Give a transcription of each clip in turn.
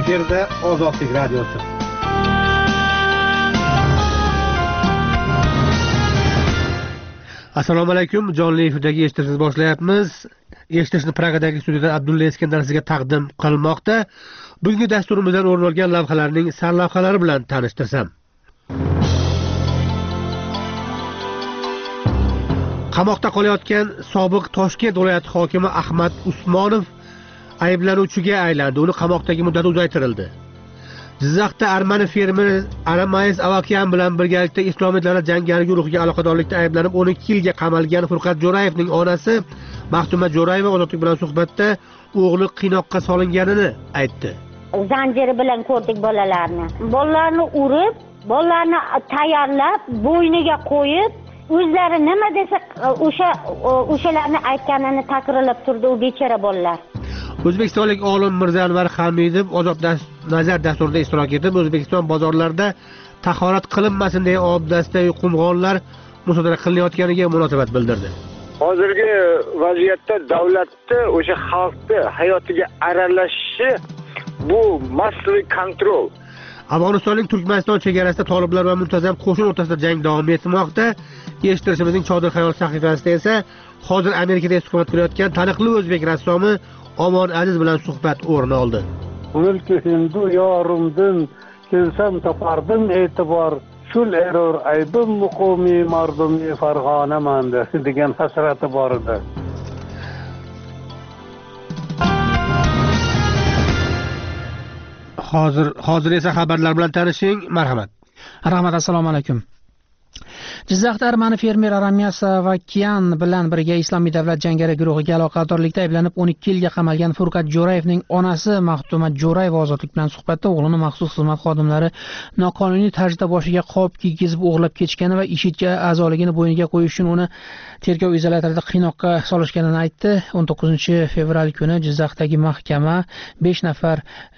efirda Ozodlik radiosi. Assalomu alaykum. Jonli efirdagi eshitishni boshlayapmiz. Eshitishni Pragadagi studiyadan Abdulla Eskandar sizga taqdim qilmoqda. Bugungi dasturimizdan o'rin olgan lavhalarning sarlavhalari bilan tanishtirsam. Qamoqda qolayotgan sobiq Toshkent viloyati hokimi Ahmad Usmonov ayblanuvchiga aylandi. Uni qamoqdagi muddati uzaytirildi. Jizzaxda Armani fermer Aramays Avakyan bilan birgalikda Islomiy davlat jangari guruhiga aloqadorlikda ayblanib 12 yilga qamalgan Furqat Jo'rayevning onasi Maxtuma Jo'rayeva Ozodlik bilan suhbatda o'g'li qiynoqqa solinganini aytdi. Zanjiri bilan ko'rdik bolalarni. Bolalarni urib, bolalarni tayyorlab, bo'yniga qo'yib, o'zlari nima desa o'shalarni aytganini takrorlab turdi u bechora bolalar. O'zbekistonlik olim Mirzanvar Hamidov Ozod nazar dasturida ishtirok etib, O'zbekiston bozorlarida tahorat qilinmasin degan obdasta qumg'onlar musodara qilinayotganiga munosabat bildirdi. Hozirgi vaziyatda davlatni o'sha xalqni hayotiga aralashishi bu massive kontrol. Afg'onistonning Turkmaniston chegarasida toliblar va muntazam qo'shin o'rtasida jang davom etmoqda. Eshittirishimizning Chodir Xayol sahifasida esa hozir Amerikada istiqomat qilayotgan taniqli o'zbek rassomi Omon Aziz bilan suhbat o'rin oldi. Mulki hindu yorumdin kelsam topardim e'tibor shul erur aybim muqomi mardumi farg'onaman degan hasrati bor edi. Hozir esa xabarlar bilan tanishing. Marhamat. Rahmat, assalomu alaykum. Jizzaxda Armani fermer Aramyas Avakyan bilan birga Islomiy davlat jangari guruhiga aloqadorlikda ayblanib 12 yilga qamalgan Furqat Jo'rayevning onasi Maxtuma Jo'rayeva Ozodlik bilan suhbatda o'g'lini maxsus xizmat xodimlari noqonuniy tarzda boshiga qo'p kiygizib o'g'irlab ketishgani va IShIDga a'zoligini bo'yniga qo'yish uchun uni tergov izolyatorida qiynoqqa solishganini aytdi. 19-fevral kuni Jizzaxdagi mahkama 5 nafar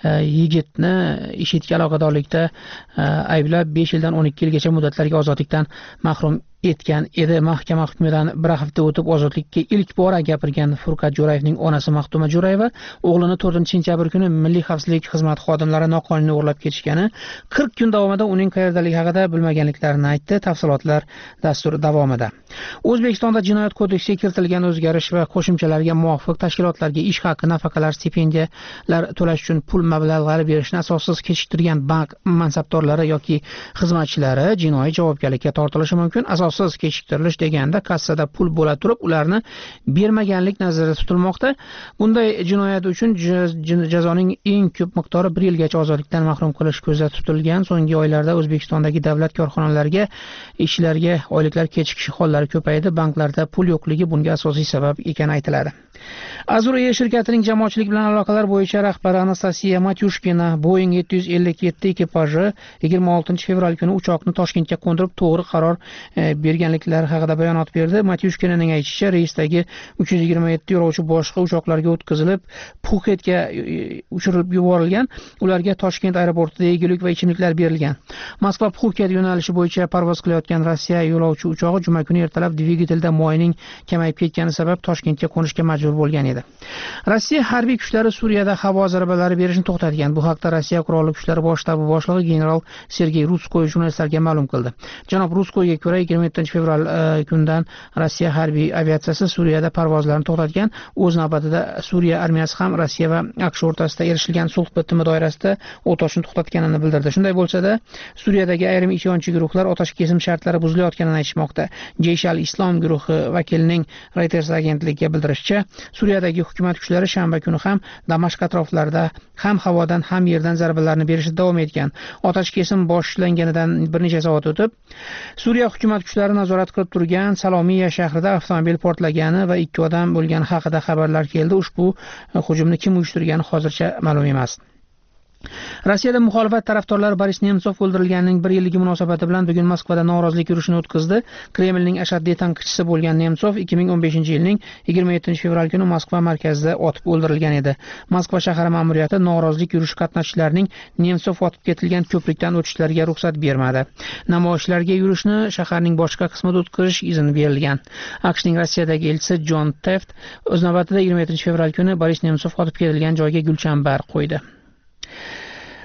yigitni IShIDga aloqadorlikda ayblab 5 yildan 12 yilgacha muddatlarga ozodlikdan mahrum etgan edi. Mahkama hukmidan bir hafta o'tib ozodlikka ilk bora gapirgan Furqat Jo'rayevning onasi Maxtuma Jo'rayeva o'g'lini 4-sentyabr kuni Milliy xavfsizlik xizmat xodimlari noqonuniy o'g'irlab ketishgani, 40 kun davomida uning qayerdaligi haqida bilmaganliklarini aytdi. Tafsilotlar dastur davomida. O'zbekistonda Jinoyat kodeksiga kiritilgan o'zgarish va qo'shimchalarga muvofiq tashkilotlarga ish haqi, nafaqalar, stipendiyalar to'lash uchun pul mablag'lari berishni asossiz kechiktirgan bank mansabdorlari yoki xizmatchilari jinoiy javobgarlikka tortilishi mumkin. Asossiz kechiktirilish deganda kassada pul bo'la turib ularni bermaganlik nazarda tutilmoqda. Bunday jinoyat uchun jazoning eng ko'p miqdori 1 yilgacha ozodlikdan mahrum qilish ko'zda tutilgan. So'nggi oylarda O'zbekistondagi davlat korxonalariga ishchilarga oyliklar kechikishi hollari ko'paydi. Banklarda pul yo'qligi bunga asosiy sabab ekani aytiladi. Azur shirkatining jamoatchilik bilan aloqalar bo'yicha rahbari Anastasiya Matyushkina Boeing 757 ekipaji 26-fevral kuni uchoqni Toshkentga qo'ndirib to'g'ri qaror berganliklari haqida bayonot berdi. Matyushkinaning aytishicha, reysdagi 327 yo'lovchi boshqa uchoqlarga o'tkazilib, Pxuketga uchirilib yuborilgan. Ularga Toshkent aeroportida yegulik va ichimliklar berilgan. Moskva Pxuket yo'nalishi bo'yicha parvoz qilayotgan Rossiya yo'lovchi uchog'i juma kuni ertalab dvigatelda moyning kamayib ketgani sabab Toshkentga qo'nishga majbur bo'lgan edi. Rossiya harbiy kuchlari Suriyada havo zarbalari berishni to'xtatgan. Bu haqda Rossiya qurolli kuchlari bosh shtabi boshlig'i general Sergey Rutskoy jurnalistlarga ma'lum qildi. Janob Rutskoyga ko'ra 27-fevral kundan Rossiya harbiy aviatsiyasi Suriyada parvozlarni to'xtatgan. O'z navbatida Suriya armiyasi ham Rossiya va AQSh o'rtasida erishilgan sulh bitimi doirasida o't ochishni to'xtatganini bildirdi. Shunday bo'lsa-da, Suriyadagi ayrim isyonchi guruhlar otash kesim shartlari buzilayotganini aytishmoqda. Jeysh al-Islom guruhi vakilining Reuters agentligiga bildirishicha, Suriyadagi hukumat kuchlari shanba kuni ham Damashq atroflarida ham havodan ham yerdan zarbalarni berishda davom etgan. Otash kesim boshlanganidan bir necha soat o'tib, Suriya hukumat kuchlari nazorat qilib turgan Salomiya shahrida avtomobil portlagani va 2 odam bo'lgani haqida xabarlar keldi. Ushbu hujumni kim uyushtirgani hozircha ma'lum emas. Rossiyada muxolifat tarafdorlari Boris Nemtsov o'ldirilganining 1 yilligi munosabati bilan bugun Moskvada norozilik yurishini o'tkazdi. Kremlning ashaddiy tanqidchisi bo'lgan Nemtsov 2015-yilning 27-fevral kuni Moskva markazida otib o'ldirilgan edi. Moskva shahar ma'muriyati norozilik yurishi qatnashchilarining Nemtsov otib ketilgan ko'prikdan o'tishlariga ruxsat bermadi. Namoyishlarga yurishni shaharning boshqa qismida o'tkazish izni berilgan. AQShning Rossiyadagi elchisi John Teft o'z navbatida 27-fevral kuni Boris Nemtsov otib ketilgan joyga gulchambar qo'ydi.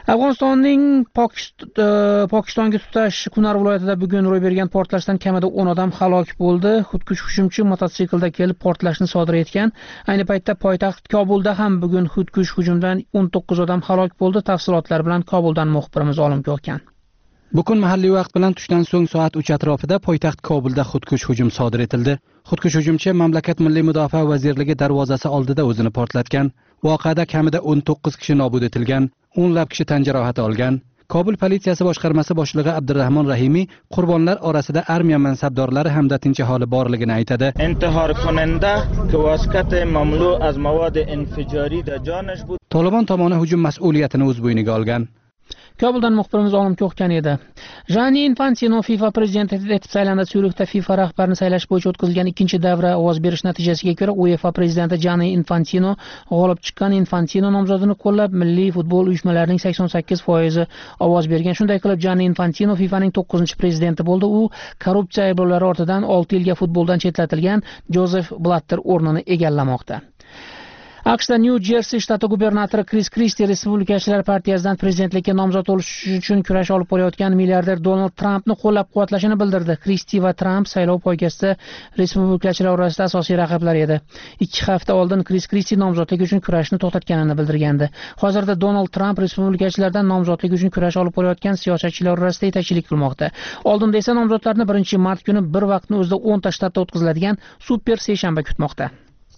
Afg'onistonning Pokistonga tutash Kunar viloyatida bugun ro'y bergan portlashdan kamida 10 odam halok bo'ldi. Xudkush hujumchi mototsiklda kelib portlashni sodir etgan. Ayni paytda poytaxt Kobulda ham bugun xudkush hujumdan 19 odam halok bo'ldi. Tafsilotlar bilan Kobuldan muxbirimiz Olimga O'kan. Bugun mahalliy vaqt bilan tushdan so'ng soat 3 atrofida poytaxt Kobulda xudkush hujum sodir etildi. Xudkush hujumchi mamlakat Milliy mudofaa vazirligi darvozasi oldida o'zini portlatgan. Voqeada kamida 19 kishi nobud etilgan, o'nlab kishi tan jarohati olgan. Kobul politsiyasi boshqarmasi boshlig'i Abdurrahmon Rahimiy qurbonlar orasida armiya mansabdorlari hamda tinch aholi borligini aytadi. Intihor kunanda ke vasqat mamlu az mawad infijari da jonish bud. Tolibon tomoni hujum mas'uliyatini o'z bo'yniga olgan. Kobuldan muxbirimiz Olimga O'kan edi. Gianni Infantino FIFA prezidenti etib saylandi. Syurixda FIFA rahbarini saylash bo'yicha o'tkazilgan ikkinchi davra ovoz berish natijasiga ko'ra UEFA prezidenti Gianni Infantino g'olib chiqqan. Infantino nomzodini qo'llab milliy futbol uyushmalarining 88% ovoz bergan. Shunday qilib Gianni Infantino FIFAning 9-prezidenti bo'ldi. U korrupsiya ayblovlari ortidan 6 yilga futboldan chetlatilgan Jozef Blatter o'rnini egallamoqda. AQShda New Jersey shtati gubernatori Chris Christie Respublikachilar partiyasidan prezidentlikka nomzod bo'lish uchun kurash olib borayotgan milliarder Donald Trumpni qo'llab-quvvatlashini bildirdi. Christie va Trump saylov poygasida Respublikachilar orasida asosiy raqiblar edi. 2 hafta oldin Chris Christie nomzodlik uchun kurashni to'xtatganini bildirgandi. Hozirda Donald Trump Respublikachilardan nomzodlik uchun kurash olib borayotgan siyosatchilar orasida yetakchilik qilmoqda. Oldinda esa nomzodlarni 1-mart kuni bir vaqtni o'zida 10 ta shtatda o'tkaziladigan super seshanba kutmoqda.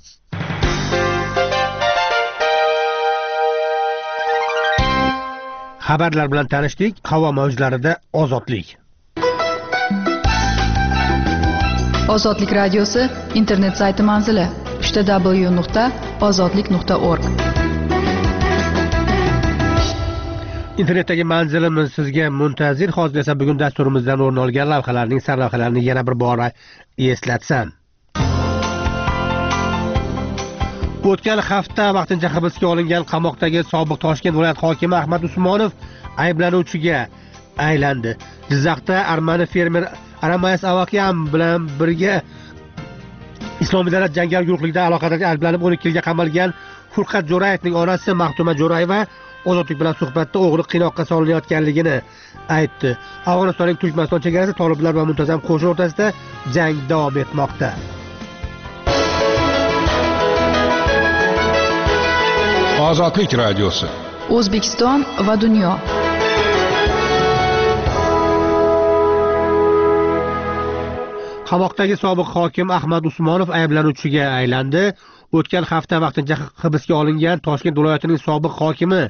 Xabarlar bilan tanishdik. Havo mavjlarida ozodlik. Ozodlik radiosi internet sayti manzili www.ozodlik.org. Internetdagi manzilimiz sizga muntazir. Hozir esa bugun dasturimizdan o'rin olgan lavhalarning sarlavhalarini yana bir bora eslatsam. O'tgan hafta vaqtincha hibsga olingan qamoqdagi sobiq Toshkent viloyat hokimi Ahmad Usmonov ayblanuvchiga aylandi. Jizzaxda armani fermer Aramayas Avakyan bilan birga Islomiy davlat jangovar guruhligida aloqadagi ayblanib 12 yilga qamalgan Furqat Jo'rayevning onasi Maxtuma Jo'rayeva ozodlik bilan suhbatda o'g'li qiynoqqa solinayotganligini aytdi. Afg'onistonning Turkmaniston chegarasi toliblar va muntazam qo'shin o'rtasida jang davom etmoqda. Ozodlik radiosi. O'zbekiston va dunyo. Qamoqdagi sobiq hokim Ahmad Usmonov ayblanuvchiga aylandi. O'tgan hafta vaqtincha hibsga olingan Toshkent viloyatining sobiq hokimi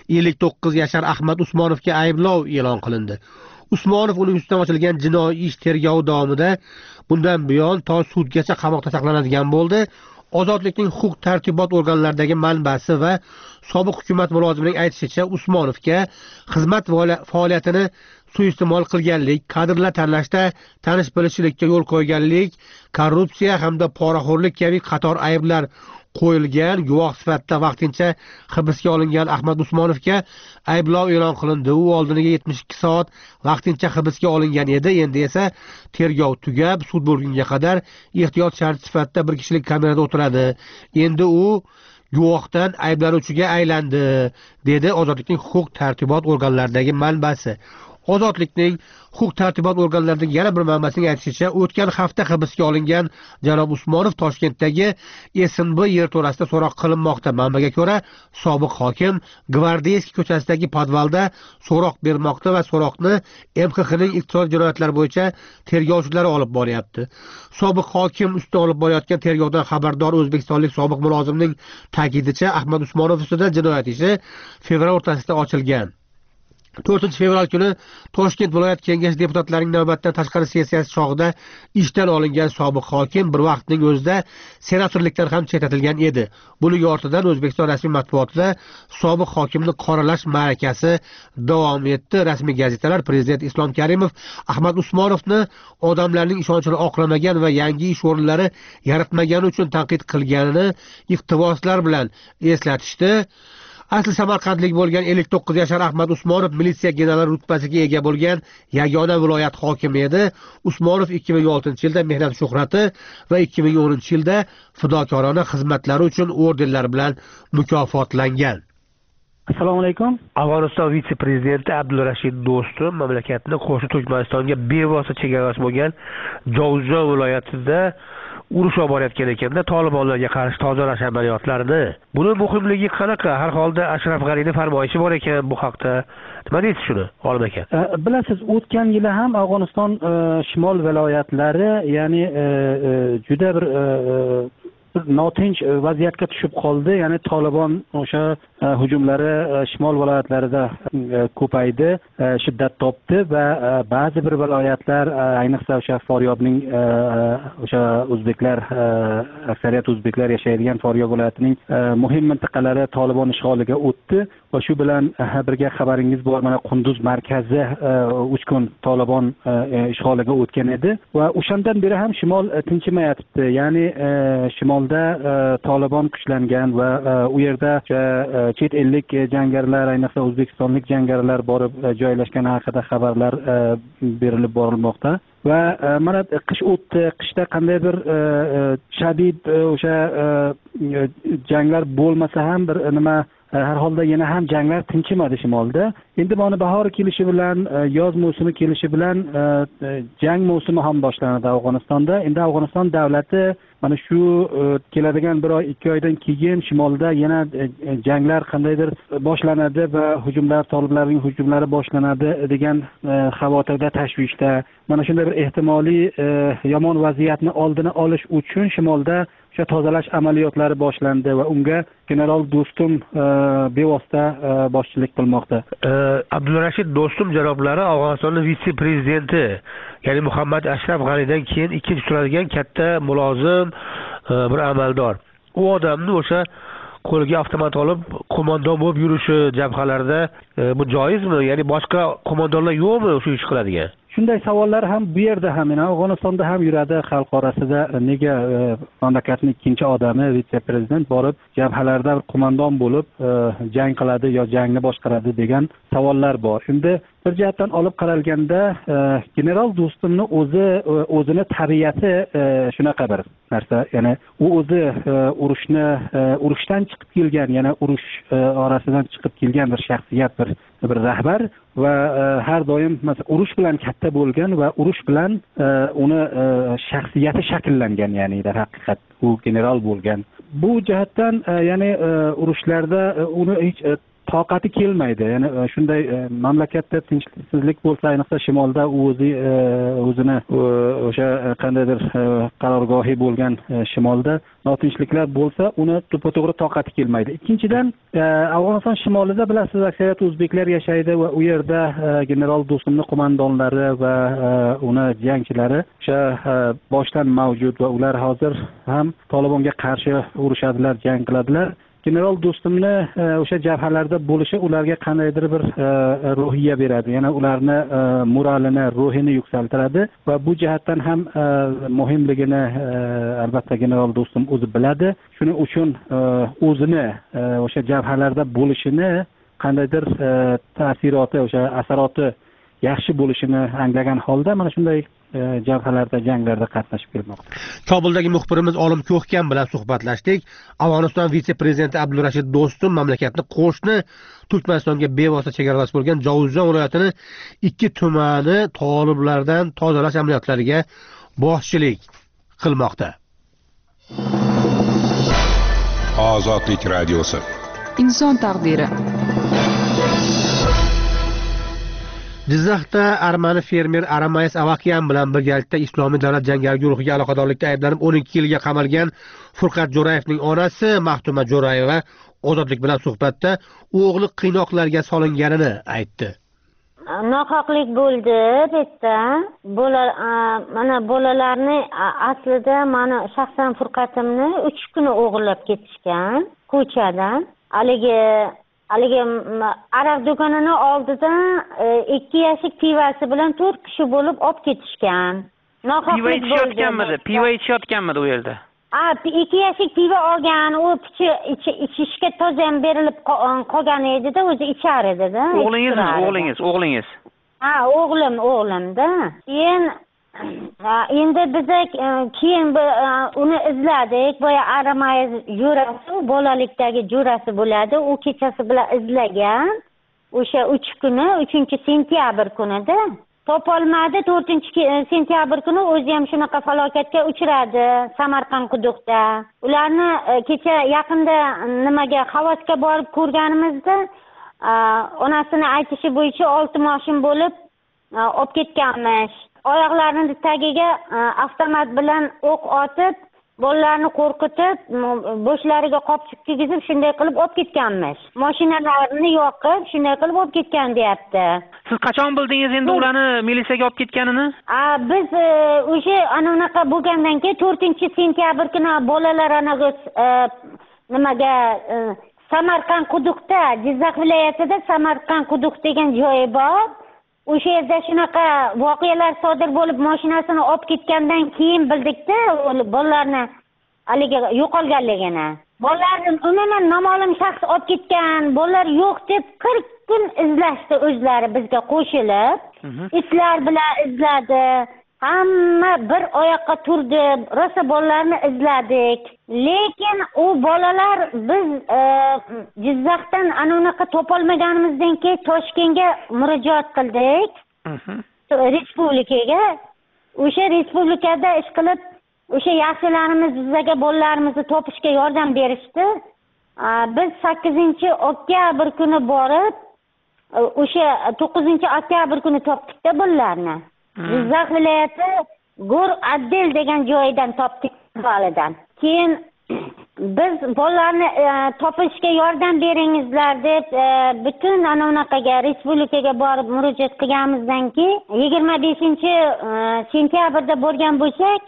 59 yashar Ahmad Usmonovga ayblov e'lon qilindi. Usmonov uning ustidan ochilgan jinoiy ish tergovi davomida bundan buyon to sudgacha qamoqda saqlanadigan bo'ldi. Ozodlikning huquq-tartibot organlaridagi manbasi va sobiq hukumat mulozimining aytishicha, Usmonovga xizmat faoliyatini suiiste'mol qilganlik, kadrlar tanlashda tanish-bilishlikka yo'l qo'yganlik, korrupsiya hamda poraxo'rlik kabi qator ayblar qo'yilgan. Guvoh sifatida vaqtincha hibsga olingan Ahmad Usmonovga ayblov e'lon qilindi. U oldiniga 72 soat vaqtincha hibsga olingan edi. Endi esa tergov tugab, sud bo'lgunga qadar ehtiyot sharti sifatida bir kishilik kamerada o'tiradi. Endi u guvohdan ayblanuvchiga aylandi, dedi Ozodlikning huquq-tartibot organlaridagi manbasi. Ozodlikning huquq-tartibot organlaridagi yana bir manbasining aytishicha, o'tgan hafta hibsga olingan janob Usmonov Toshkentdagi SNB yerto'lasida so'roq qilinmoqda. Manbaga ko'ra, sobiq hokim Gvardeyskiy ko'chasidagi podvalda so'roq bermoqda va so'roqni MXXning iqtisodiy jinoyatlar bo'yicha tergovchilari olib boryapti. Sobiq hokim ustidan olib borayotgan tergovdan xabardor o'zbekistonlik sobiq mulozimning ta'kidicha, Ahmad Usmonov ustidan jinoyat ishi fevral o'rtasida ochilgan. 4-fevral kuni Toshkent viloyat kengashi deputatlarining navbatdan tashqari sessiyasi chog'ida ishdan olingan sobiq hokim bir vaqtning o'zida senatorlikdan ham chetlatilgan edi. Buning ortidan O'zbekiston rasmiy matbuotida sobiq hokimni qoralash ma'rakasi davom etdi. Rasmiy gazetalar prezident Islom Karimov Ahmad Usmonovni odamlarning ishonchini oqlamagan va yangi ish o'rinlari yaratmagani uchun tanqid qilganini iqtiboslar bilan eslatishdi. Asli Samarqandlik bo'lgan 59 yashar Ahmad Usmonov militsiya generali rutbasiga ega bo'lgan yagona viloyat hokimi edi. Usmonov 2006-yilda mehnat shuhrati va 2010-yilda fidokorona xizmatlari uchun ordenlar bilan mukofotlangan. Assalomu alaykum. Afg'oniston vitse-prezidenti Abdulrashid Do'stum mamlakatni qo'shni Turkmanistonga bevosita chegarasi bo'lgan Jovuzjon viloyatida urush olib borayotgan ekanda Tolibonlarga qarshi tozalash amaliyotlarini. Buni muhimligi qanaqa? Har holda Ashraf G'anining farmoyishi bor ekan bu haqda. Nima deysiz shuni, olim aka? Bilasiz, o'tgan yili ham Afg'oniston shimol viloyatlari, ya'ni juda bir notinch vaziyatga tushib qoldi. Ya'ni Tolibon o'sha hujumlari shimol viloyatlarida ko'paydi, shiddat topdi va ba'zi bir viloyatlar, ayniqsa o'sha Faryobning o'sha o'zbeklar, aksariyat o'zbeklar yashaydigan Faryob viloyatining muhim mintaqalari Tolibon ishg'oliga o'tdi va shu bilan birga xabaringiz bor, mana Qunduz markazi 3 kun Tolibon ishg'oliga o'tgan edi va o'shandan beri ham shimol tinchimayapti. Ya'ni shimolda Tolibon kuchlangan va u yerda chet ellik jangarilar, ayniqsa o'zbekistonlik jangarilar borib joylashgani haqida xabarlar berilib borilmoqda. Va mana qish o'tdi, qishda qanday bir shadid o'sha janglar bo'lmasa ham bir nima, har holda yana ham janglar tinchimadi shimolda. Endi mana bahor kelishi bilan, yoz mavsumi kelishi bilan jang mavsumi ham boshlanadi Afg'onistonda. Endi Afg'oniston davlati mana shu keladigan 1 oy 2 oydan keyin shimolda yana janglar qandaydir boshlanadi va hujumlar, toliblarning hujumlari boshlanadi degan xavotirda, tashvishda. Mana shunday bir ehtimoliy yomon vaziyatni oldini olish uchun shimolda o'sha tozalash amaliyotlari boshlandi va unga general Do'stum bevosita boshchilik qilmoqda. Abdulrashid Do'stum janoblari Afg'onistonning vitse-prezidenti, ya'ni Muhammad Ashraf G'anidan keyin ikkinchi turadigan katta mulozim bir amaldor. U odamni o'sha qo'liga avtomat olib qo'mondon bo'lib yurishi jabhalarda bu joizmi? Ya'ni boshqa qo'mondonlar yo'qmi shu ish qiladigan? Shunday savollar ham bu yerda ham, Afg'onistonda ham yuradi xalq orasida. Nega mamlakatning ikkinchi odami, vitse-prezident borib jabhalarda qo'mondon bo'lib jang qiladi yo jangni boshqaradi degan savollar bor. Endi bir jihatdan olib qaralganda general Do'stumni o'zini tabiati shunaqa bir narsa, ya'ni u o'zi urushdan chiqib kelgan, yana urush orasidan chiqib kelgan bir shaxsiyat, bir rahbar va har doim urush bilan katta bo'lgan va urush bilan uni shaxsiyati shakllangan, ya'ni dar haqiqat u general bo'lgan. Bu jihatdan ya'ni urushlarda uni hech toqati kelmaydi. Ya'ni shunday mamlakatda tinchlik bo'lsa, ayniqsa shimolda u o'zini o'sha qandaydir qarorgohi bo'lgan shimolda notinchliklar bo'lsa, uni to'g'ri toqati kelmaydi. Ikkinchidan, Afg'oniston shimolida bilasiz, aksariyat o'zbeklar yashaydi va u yerda general Do'stumning qo'mondonlari va uni jangchilari o'sha boshdan mavjud va ular hozir ham Tolibonga qarshi urushadilar, jang qiladilar. General Do'stumni o'sha jabhalarda bo'lishi ularga qandaydir bir ruhiya beradi. Yana ularni moralini, ruhini yuksaltiradi va bu jihatdan ham muhimligini albatta general Do'stum o'zi biladi. Shuning uchun o'zini o'sha jabhalarda bo'lishini, qandaydir ta'siroti, o'sha asaroti yaxshi bo'lishini anglagan holda mana shunday jabhalarda, janglarda qatnashib kelmoqda. Kobuldagi muxbirimiz Olim Ko'hkam bilan suhbatlashdik. Afg'oniston vitse-prezidenti Abdulrashid Do'stum mamlakatni qo'shni Turkmanistonga bevosita chegarasi bo'lgan Jovuzjon viloyatini 2 tumani toliblardan tozalash amaliyotlariga boshchilik qilmoqda. Ozodlik radiosi. Inson taqdiri. Jizzaxda armani fermer Aramayes Avakyan bilan birgalikda Islomiy davlat jangari guruhiga aloqadorlikda ayblanib 12 yilga qamalgan Furqat Jo'rayevning onasi Maxtuma Jo'rayeva Ozodlik bilan suhbatda o'g'li qiynoqlarga solinganini aytdi. Nohaqlik bo'ldi dedi. Mana bolalarni aslida mana shaxsan Furqatimni 3 kuni o'g'irlab ketishgan ko'chadan. Haligi aroq do'konini oldidan 2 yashik pivasi bilan 4 kishi bo'lib olib ketishgan. Nohaqlik bo'ldi. Pivo ichayotganmidi u yerda? 2 yashik pivo olgan, u ichishga toza ham berilib qolgan edi-da, o'zi ichar edi-da. O'g'lingiz? O'g'lim-da. Keyin Endi biza keyin uni izladik. Boya Aramayez jo'rasi, bolalikdagi jo'rasi bo'ladi. U kechasi bilan izlagan. O'sha 3-sentyabr kunida topolmadi. 4-sentyabr kuni o'zi ham shunaqa falokatga uchradi Samarqand quduqda. Ularni kecha yaqinda nimaga Xavosga borib ko'rganimizda onasini aytishi bo'yicha 6 moshin bo'lib olib ketganmish. Oyoqlarini tagiga avtomat bilan o'q otib, bolalarni qo'rqitib, boshlariga qopchiq kiygizib, shunday qilib olib ketganmiz. Mashinalarni yoqib, shunday qilib olib ketgan deyapti. Siz qachon bildingiz endi ularni militsiyaga olib ketganini? Biz o'sha anaqa bo'lgandan keyin 4-sentyabr kuni bolalar nimaga Samarqand quduqda, Jizzax viloyatida Samarqand quduq degan joyi bor. O'sha yerda shunaqa voqealar sodir bo'lib, mashinasini olib ketgandan keyin bildikda, bolalarni haliga yo'qolganligini. Bolalarni umuman noma'lum shaxs olib ketgan, bolalar yo'q deb 40 kun izlashdi o'zlari bizga qo'shilib. Itlar bilan izladi. Hamma bir oyoqqa turdi, rosa bolalarni izladik. Lekin u bolalar biz Jizzaxdan anaqa topolmaganimizdan keyin Toshkentga murojaat qildik. Respublikaga. O'sha respublikada ish qilib, o'sha yaxshilarimiz bizga bolalarimizni topishga yordam berishdi. Biz 8-oktyabr kuni borib, o'sha 9-oktyabr kuni topdik-da bolalarni. Jizzax viloyati Go'r Addel degan joydan topdik boladan. Keyin biz bolalarni topishga yordam beringizlar deb butun anaqaga respublikaga borib murojaat qilganimizdan keyin 25-sentyabrda bo'lgan bo'lsak,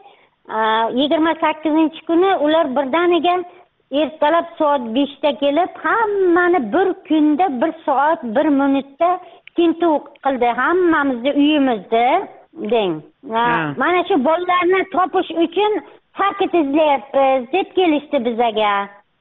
28-kuni ular birdaniga ertalab soat 5 da kelib, hammani bir kunda 1 soat 1 minutda tintuv qildi hammamizni uyimizda. Deng. Mana shu bolalarni topish uchun paket izlayapmiz deb kelishdi bizaga.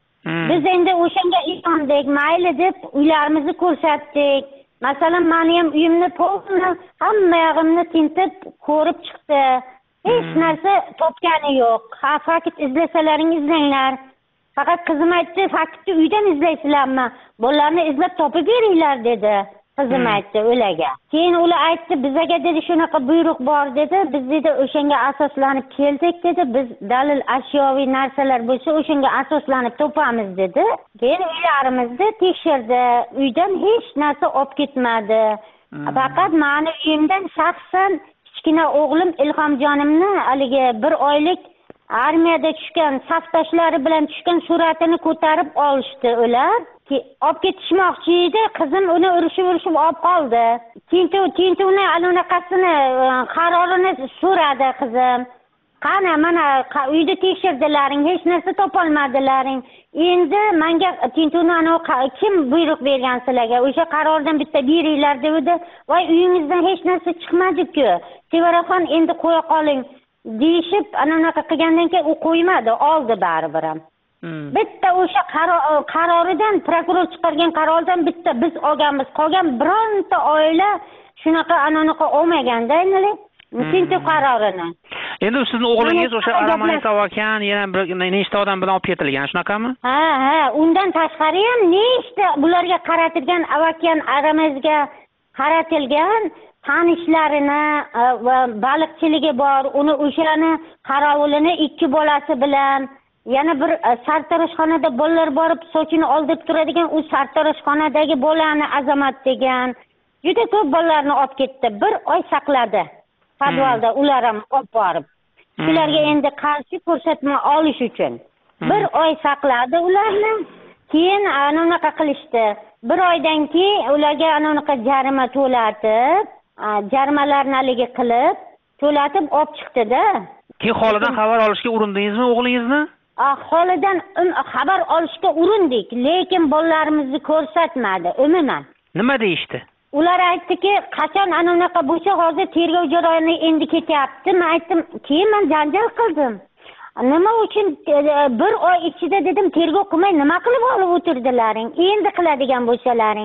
Biz endi o'shanga ishondik, mayli deb uylarimizni ko'rsatdik. Masalan, meni ham uyimni polni hamma yog'imni tintib ko'rib chiqdi. Hech narsa topgani yo'q. Paket izlasalaring izlanglar. Faqat qizim aytdi, paketni uydan izlaysizlarmi? Bolalarni izlab topib beringlar dedi. Qizim aytdi o'laga. Keyin ular aytdi, bizaga dedi shunaqa buyruq bor dedi. Biz dedi o'shanga asoslanib keldik dedi. Biz dalil ashyoviy narsalar bo'lsa o'shanga asoslanib topamiz dedi. Keyin uylarimizni tekshirdi. Uydan hech narsa olib ketmadi. Faqat meni uyimdan shaxsan kichkina o'g'lim Ilhomjonimni haligi 1 oylik armiyada tushgan safdoshlari bilan tushgan suratini ko'tarib olishdi ular. Olib ketishmoqchi edi, qizim uni urishib olib qoldi. Tintuvni anaqasini qarorini so'radi qizim. Qani mana uyda tekshirdilaring, hech narsa topolmadilaring. Endi menga tintuvni kim buyruq bergan sizlarga? O'sha qarordan bitta beringlar dedi. Voy uyingizdan hech narsa chiqmadi-ku. Sevaraxon endi qo'ya qoling deyishib anaqa qilgandan keyin u qo'ymadi, oldi baribir ham. Bitta o'sha qaroridan, prokuror chiqargan qarordan bitta biz olganmiz. Qolgan bironta oila shunaqa anaqa olmaganda endi tintuv qarorini. Endi sizning o'g'lingiz o'sha Aramay Savokan yana bir nechta odam bilan olib ketilgan, shunaqami? Ha, undan tashqari ham nechta bularga qaratilgan Avakan Aramazga qaratilgan tanishlarini va baliqchiligi bor, uni o'shani qarovulini 2 bolasi bilan yana bir sartaroshxonada bolalar borib sochini oldirib turadigan, u sartaroshxonadagi bolani Azamat degan juda ko'p bolalarni olib ketdi. 1 oy saqladi. Podvalda ular ham olib borib. Shularga endi qarshi ko'rsatma olish uchun 1 oy saqladi ularni. Keyin anaqa qilishdi. 1 oydan keyin ularga anaqa jarima to'latib, jarimalarni haligi qilib, to'latib olib chiqdi-da. Keyin holidan xabar olishga urindingizmi o'g'lingizni? Holidan xabar olishga urindik, lekin bolalarimizni ko'rsatmadi umuman. Nima deyishdi? Ular aytdiki, qachon anaqa bo'lsa hozir tergov jarayoni endi ketyapti. Men aytdim, keyin men janjal qildim. Nima uchun 1 oy ichida dedim tergov qilmay nima qilib olib o'tirdilaring? Endi qiladigan bo'lsalaring.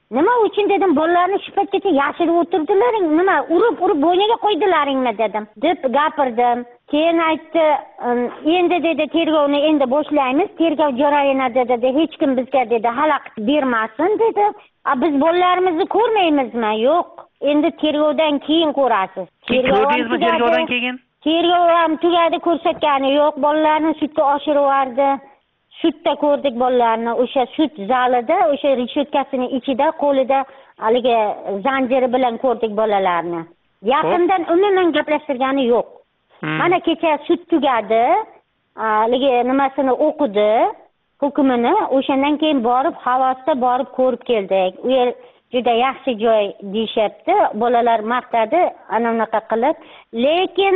Nima uchun dedim, bolalarni shu paytgacha yashirib o'tirdilaring, nima urib bo'yniga qo'ydilaringmi dedim deb gapirdim. Keyin aytdi, endi dedi tergovni endi boshlaymiz, tergov jarayonida dedi, hech kim bizga dedi xalaqit bermasin dedi. Biz bolalarimizni ko'rmaymizmi? Yo'q, endi tergovdan keyin ko'rasiz. Ko'rdingizmi tergovdan keyin? Tergov ham tugadi, ko'rsatgani yo'q, bolalarni sudga oshirib Sudda ko'rdik bolalarni, o'sha sud zalida, o'sha rishotkasining ichida qo'lida haligi zanjiri bilan ko'rdik bolalarni. Yaqindan umuman gaplashtirgani yo'q. Mana kecha sud tugadi, haligi nimasini o'qidi, hukmini, o'shandan keyin borib havosda borib ko'rib keldik. U yer juda yaxshi joy deyshapti, bolalar maqtadi, anaqa qilib, lekin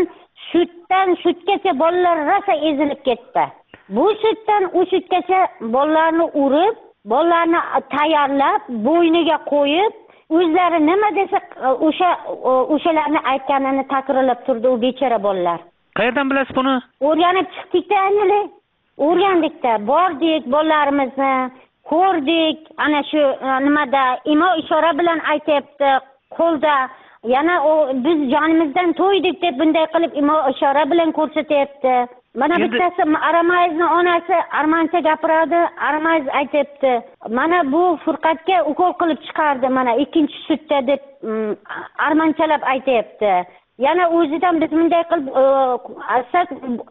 sudgacha bolalar rosa ezilib ketdi. Bu suddan u sudgacha bolalarni urib, bolalarni tayyorlab, bo'yniga qo'yib, o'zlari nima desa o'shalarni aytganini takrorlab turdi u bechora bolalar. Qayerdan bilasiz buni? O'rganib chiqdik-da, o'rgandikda, bordik bolalarimizni, ko'rdik, ana shu nimada imo ishora bilan aytibdi, qo'lda yana biz jonimizdan to'ydik deb bunday qilib imo ishora bilan ko'rsatyapti. Mana bittasi Aramayevning onasi armancha gapiradi, Aramayev aytibdi. Mana bu Furqatga ukol qilib chiqardi, mana ikkinchi sudda deb armanchalab aytibdi. Yana o'zidan biz bunday qilib asad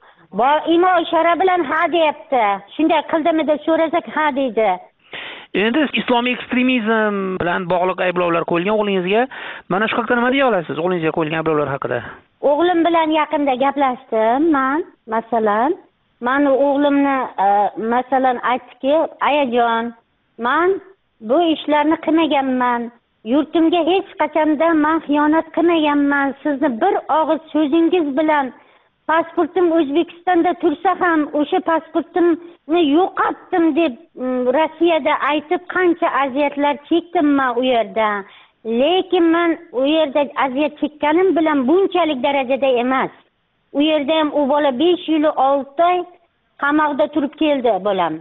imo ishora bilan ha deyapti. Shunday qildimi deb so'rasak ha deydi. Endi islomiy ekstremizm bilan bog'liq ayblovlar qo'yilgan o'g'lingizga. Mana shu haqida nima deya olasiz, o'g'lingizga qo'yilgan ayblovlar haqida? O'g'lim bilan yaqinda gaplashdim men, masalan. Men o'g'limni masalan aytdiki, "Ayajon, men bu ishlarni qilmaganman. Yurtimga hech qachonda men xiyonat qilmaganman. Sizni bir og'iz so'zingiz bilan pasportim O'zbekistonda tursa ham o'sha pasportimni yo'qotdim deb Rossiyada aytib qancha aziyatlar chekdim men u yerda. Lekin men u yerda aziyat chekkanim bilan bunchalik darajada emas. U yerda ham u bola 5 yil 6 oy qamoqda turib keldi bolam.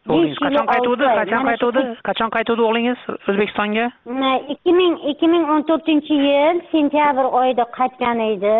Qachon qaytdi o'g'lingiz O'zbekistonga? 2014-yil sentyabr oyida qaytgan edi.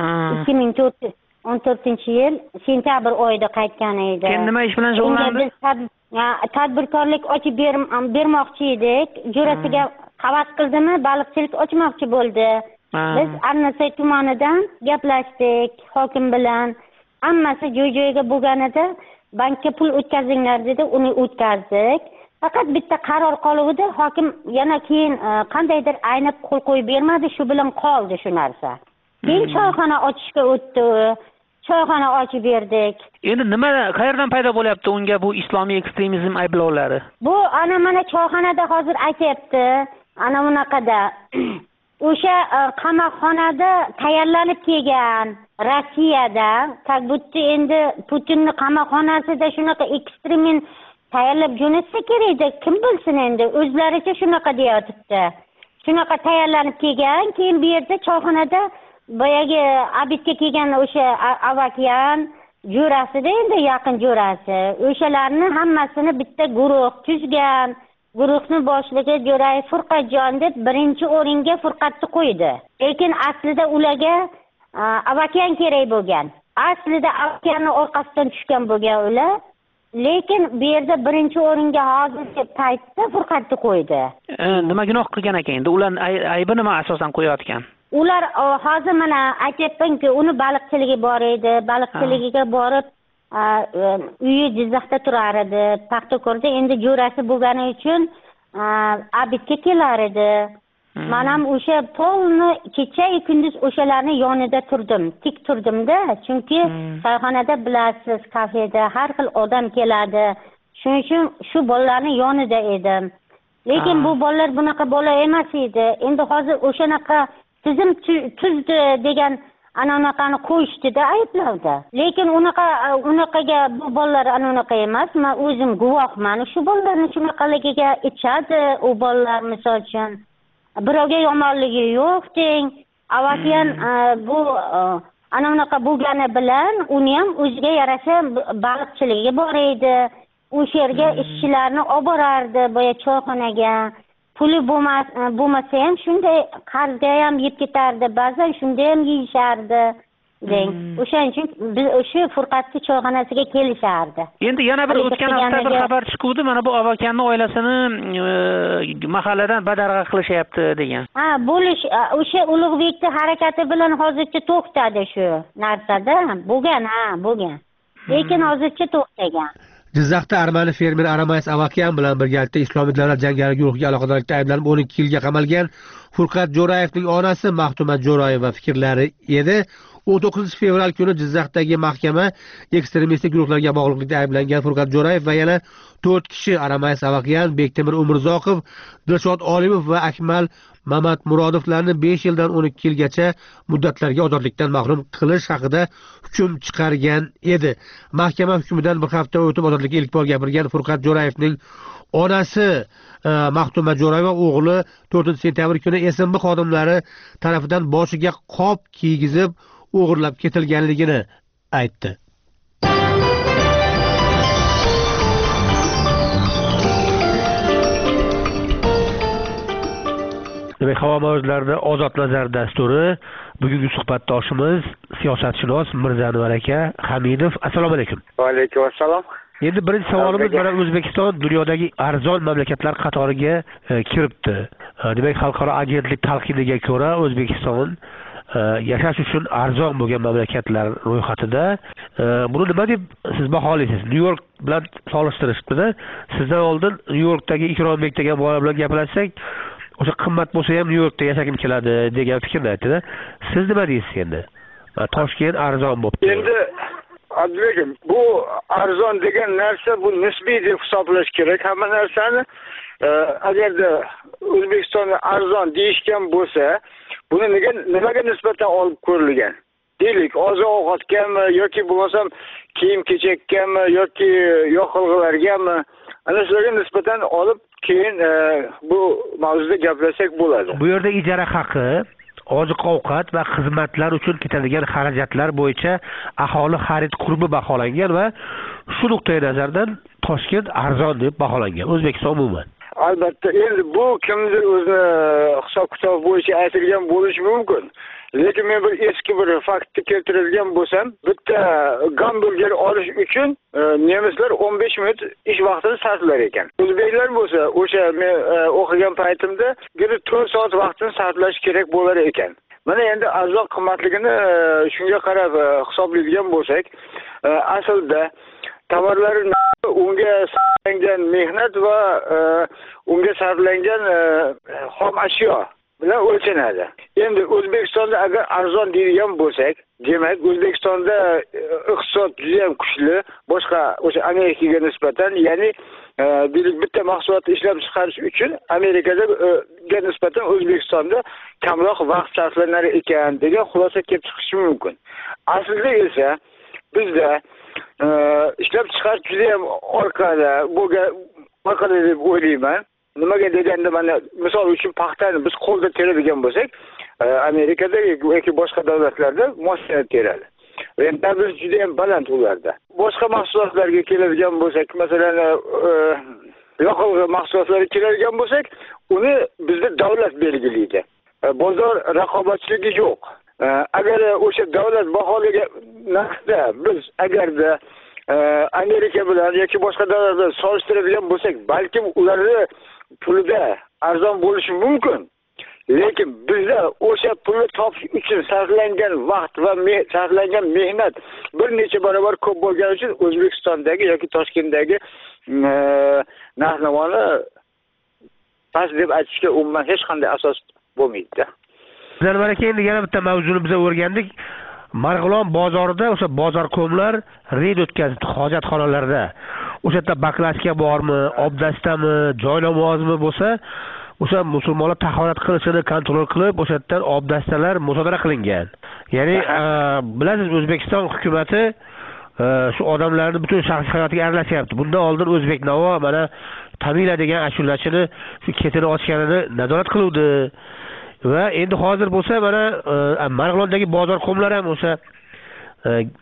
2014-yil sentyabr oyida qaytgan edi. Keyin nima ish bilan shug'ullandi? Tadbirkorlik ochib bermoqchi edik. Jo'rasiga havas qildimi, baliqchilik ochmoqchi bo'ldi. Biz Arnasay tumanidan gaplashdik hokim bilan. Hammasi joy-joyiga bo'lganida bankka pul o'tkazinglar dedi, uni o'tkazdik. Faqat bitta qaror qoluvdi, hokim yana keyin qandaydir aynab qo'l qo'yib bermadi, shu bilan qoldi shu narsa. Keyin choyxona ochishga o'tdi. Choyxona ochib berdik. Endi nima, qayerdan paydo bo'lyapti unga bu islomiy ekstremizm ayblovlari? Bu mana choyxonada hozir aytayapti, ana bunaqada. O'sha qamoqxonada tayyorlanib kelgan Rossiyada, takbutda endi Putinning qamoqxonasida shunaqa ekstremizm tayyorlab jo'natsa kerak-da, kim bilsin endi, o'zlaricha shunaqa deyotibdi. Shunaqa tayyorlanib kelgan, keyin bu yerda choyxonada boyagi abidga kelgan o'sha avakyan jo'rasida endi yaqin jo'rasi. O'shalarni hammasini bitta guruh tuzgan. Guruhni boshlig'i Jo'ray Furqatjon deb birinchi o'ringa Furqatni qo'ydi. Lekin aslida ularga avakyan kerak bo'lgan. Aslida avakyanning orqasidan tushgan bo'lgan ular. Lekin bu yerda birinchi o'ringa hozirgi paytda Furqatni qo'ydi. Nima gunoh qilgan ekan endi? Ular aybi nima asosan qo'yayotgan? Ular hozir mana aytayapmanki, uni baliqchiligi bor edi. Baliqchiligiga borib uyi Jizzaxda turar edi, Paxtakorda. Endi jo'rasi bo'lgani uchun abidga kelar edi. Men ham o'sha polni kecha-yu kunduz o'shalarning yonida turdim. Tik turdim-da, chunki choyxonada bilasiz, kafeda har xil odam keladi. Shuning uchun shu bolalarning yonida edim. Lekin bu bolalar bunaqa bola emas edi. Endi hozir o'shanaqa tizim tuzdi degan anaqani qo'yishdi-da ayblovda. Lekin unaqaga bu bolalar anaqa emas. Men o'zim guvohman. Shu bolalarning shunaqaligiga ichadi u bolalar misol uchun. Birovga yomonligi yo'q deng. Avakyan bu anaqa bo'lgani bilan uni ham o'ziga yarasha baliqchiligiga bor edi. O'sha yerga ishchilarni olib borardi, boya choyxonaga. puli bo'lmasa ham shunday qarzga ham yeb ketardi, ba'zan shunda ham yeyishardi. O'shaning uchun biz o'sha Furqatchi choyxonasiga kelishardi. Endi yana bir o'tgan hafta bir xabar chiqdi, mana bu Avakanning oilasini mahalladan badarg'a qilishyapti degan. Ha, bo'lish o'sha Ulug'bekning harakati bilan hozircha to'xtadi shu narsada. Bo'lgan. Lekin hozircha to'xtagan. Jizzaxda armani fermer Aramayes Avakan bilan birgalikda Islomiy davlat jangari guruhiga aloqadorlikda ayblanib 12 yilga qamalgan Furqat Jo'rayevning onasi Maxtumat Jo'rayeva fikrlari edi. 19 fevral kuni Jizzaxdagi mahkama ekstremistik guruhlarga bog'liqlikda ayblangan Furqat Jo'rayev va yana 4 kishi Aramayes Avakan, Bektemir Umurzoqov, Dilshod Olimov va Akmal Mamatmurodovlarni 5 yildan 12 yilgacha muddatlarga ozodlikdan mahrum qilish haqida hukm chiqargan edi. Mahkama hukmidan bir hafta o'tib ozodlikka ilk bor gapirgan Furqat Jo'rayevning onasi Maxtuma Jo'rayeva o'g'li 4-sentyabr kuni SMB xodimlari tarafidan boshiga qop kiygizib o'g'irlab ketilganligini aytdi. Demak, havo mavzularida ozod nazar dasturi. Bugungi suhbatdoshimiz siyosatshunos Mirzanvar aka Hamidov. Assalomu alaykum. Va alaykum assalom. Endi birinchi savolimiz mana O'zbekiston dunyodagi arzon mamlakatlar qatoriga kiribdi. Demak, xalqaro agentlik talqiniga ko'ra O'zbekiston yashash uchun arzon bo'lgan mamlakatlar ro'yxatida. Buni nima deb siz baholaysiz? Nyu-York bilan solishtirishda sizdan oldin Nyu-Yorkdagi Ikrombek degan bola bilan gaplashsak, o'sha qimmat bo'lsa ham Nyu-Yorkda yashagim keladi degan fikrni aytdi-da. Siz nima deysiz endi? Toshkent arzon bo'libdi. Endi Adlekim, bu arzon degan narsa bu nisbiy deb hisoblash kerak hamma narsani. Agarda O'zbekistonda arzon deyishgan bo'lsa, buni nimaga nisbatan olib ko'rilgan? Deylik, oziq-ovqatgami yoki bo'lmasam kiyim-kechakgami yoki yoqilg'ilargami? Ana shularga nisbatan olib keyin bu mavzuda gaplashsak bo'ladi. Bu yerda ijara haqi, oziq-ovqat va xizmatlar uchun ketadigan xarajatlar bo'yicha aholi xarid qurbi baholangan va shu nuqtai nazardan Toshkent arzon deb baholangan. O'zbekiston umuman. Albatta, endi bu kimdir o'zi hisob-kitob bo'yicha aytilgan bo'lishi mumkin. Lekin men bir eski bir faktni keltiradigan bo'lsam, bitta gamburger olish uchun nemislar 15 minut ish vaqtini sarflar ekan. O'zbeklar bo'lsa, o'sha men o'qigan paytimda 4 soat vaqtini sarflash kerak bo'lar ekan. Mana endi arzon qimmatligini shunga qarab hisoblaydigan bo'lsak, aslida tovarlar unga sarflangan mehnat va unga sarflangan xom ashyo bilan o'lchanadi. Endi O'zbekistonda agar arzon deydigan bo'lsak, demak O'zbekistonda iqtisod juda ham kuchli, boshqa o'sha Amerikaga nisbatan, ya'ni deylik bitta mahsulotni ishlab chiqarish uchun Amerikaga nisbatan O'zbekistonda kamroq vaqt sarflanar ekan degan xulosa kelib chiqishi mumkin. Aslida esa bizda ishlab chiqarish juda ham orqada deb o'ylayman. Nimaga deganda mana misol uchun paxtani biz qo'lda teradigan bo'lsak, Amerikada yoki boshqa davlatlarda mashinada teradi. Rentabilitet juda ham baland ularda. Boshqa mahsulotlarga keladigan bo'lsak, masalan, yoqilg'i mahsulotlariga keladigan bo'lsak, uni bizda davlat belgilaydi. Bozor raqobatchiligi yo'q. Agar o'sha davlat baholagan narxda biz agarda Amerika bilan yoki boshqa davlatlar bilan solishtiradigan bo'lsak, balkim ularni pulida arzon bo'lishi mumkin. Lekin bizda o'sha pulni topish uchun sarflangan vaqt va sarflangan mehnat bir necha barobar ko'p bo'lgani uchun O'zbekistondagi yoki Toshkentdagi narx-navoni past deb aytishga umuman hech qanday asos bo'lmaydi-da. Zarvar aka, endi yana bitta mavzuni biz o'rgandik. Marg'ilon bozorida o'sha bozorkomlar reyd o'tkazdi hojatxonalarda. O'sha yerda baklashka bormi, obdastami, joy namozmi bo'lsa, o'sha musulmonlar tahorat qilishini kontrol qilib, o'sha yerdan obdastalar musodara qilingan. Ya'ni bilasiz, O'zbekiston hukumatı shu odamlarni butun shaxsiy hayotiga aralashyapti. Bundan oldin O'zbeknavo mana Tamila degan ashulachini shu ketini ochganini nazorat qiluvdi. Va endi hozir bo'lsa mana Marg'ilondagi bozor qomlar ham o'sha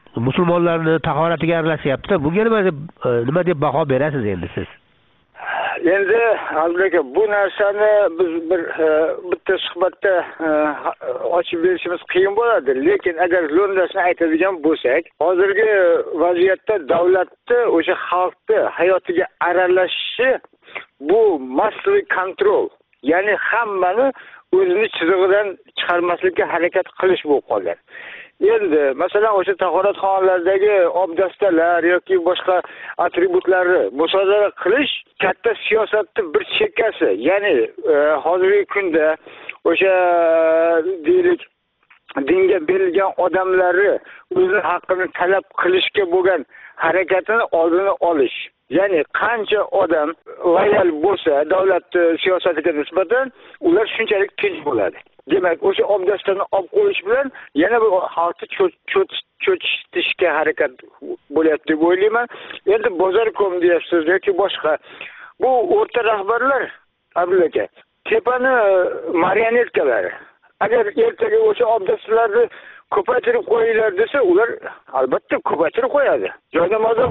musulmonlarni tahoratiga aralashyapti. Bunga nima deb baho berasiz endi siz? endi albatta bu narsani biz bitta suhbatda ochib berishimiz qiyin bo'ladi, lekin agar lo'ndasini aytadigan bo'lsak, hozirgi vaziyatda davlatni o'sha xalqni hayotiga aralashishi bu massive control, ya'ni hammani o'zini chizig'idan chiqarmaslikka harakat qilish bo'lib qolgan. Endi masalan o'sha tahoratxonalardagi obdastalar yoki boshqa atributlarni musodara qilish katta siyosatning bir chekkasi. Ya'ni hozirgi kunda o'sha deylik dinga berilgan odamlarni o'zi haqqini talab qilishga bo'lgan harakatini oldini olish. Ya'ni qancha odam loyal bo'lsa davlat siyosatiga nisbatan ular shunchalik tinch bo'ladi. Demak, o'sha obdastani olib qo'yish bilan yana bir xalqni cho'chitishga harakat bo'lyapti deb o'ylayman. Endi bozor.com deyapsiz yoki boshqa. Bu o'rta rahbarlar, Abdulla aka, tepani marionetkalari. Agar ertaga o'sha obdastalarni ko'paytirib qo'yinglar desa, ular albatta ko'paytirib qo'yadi. Joynamoz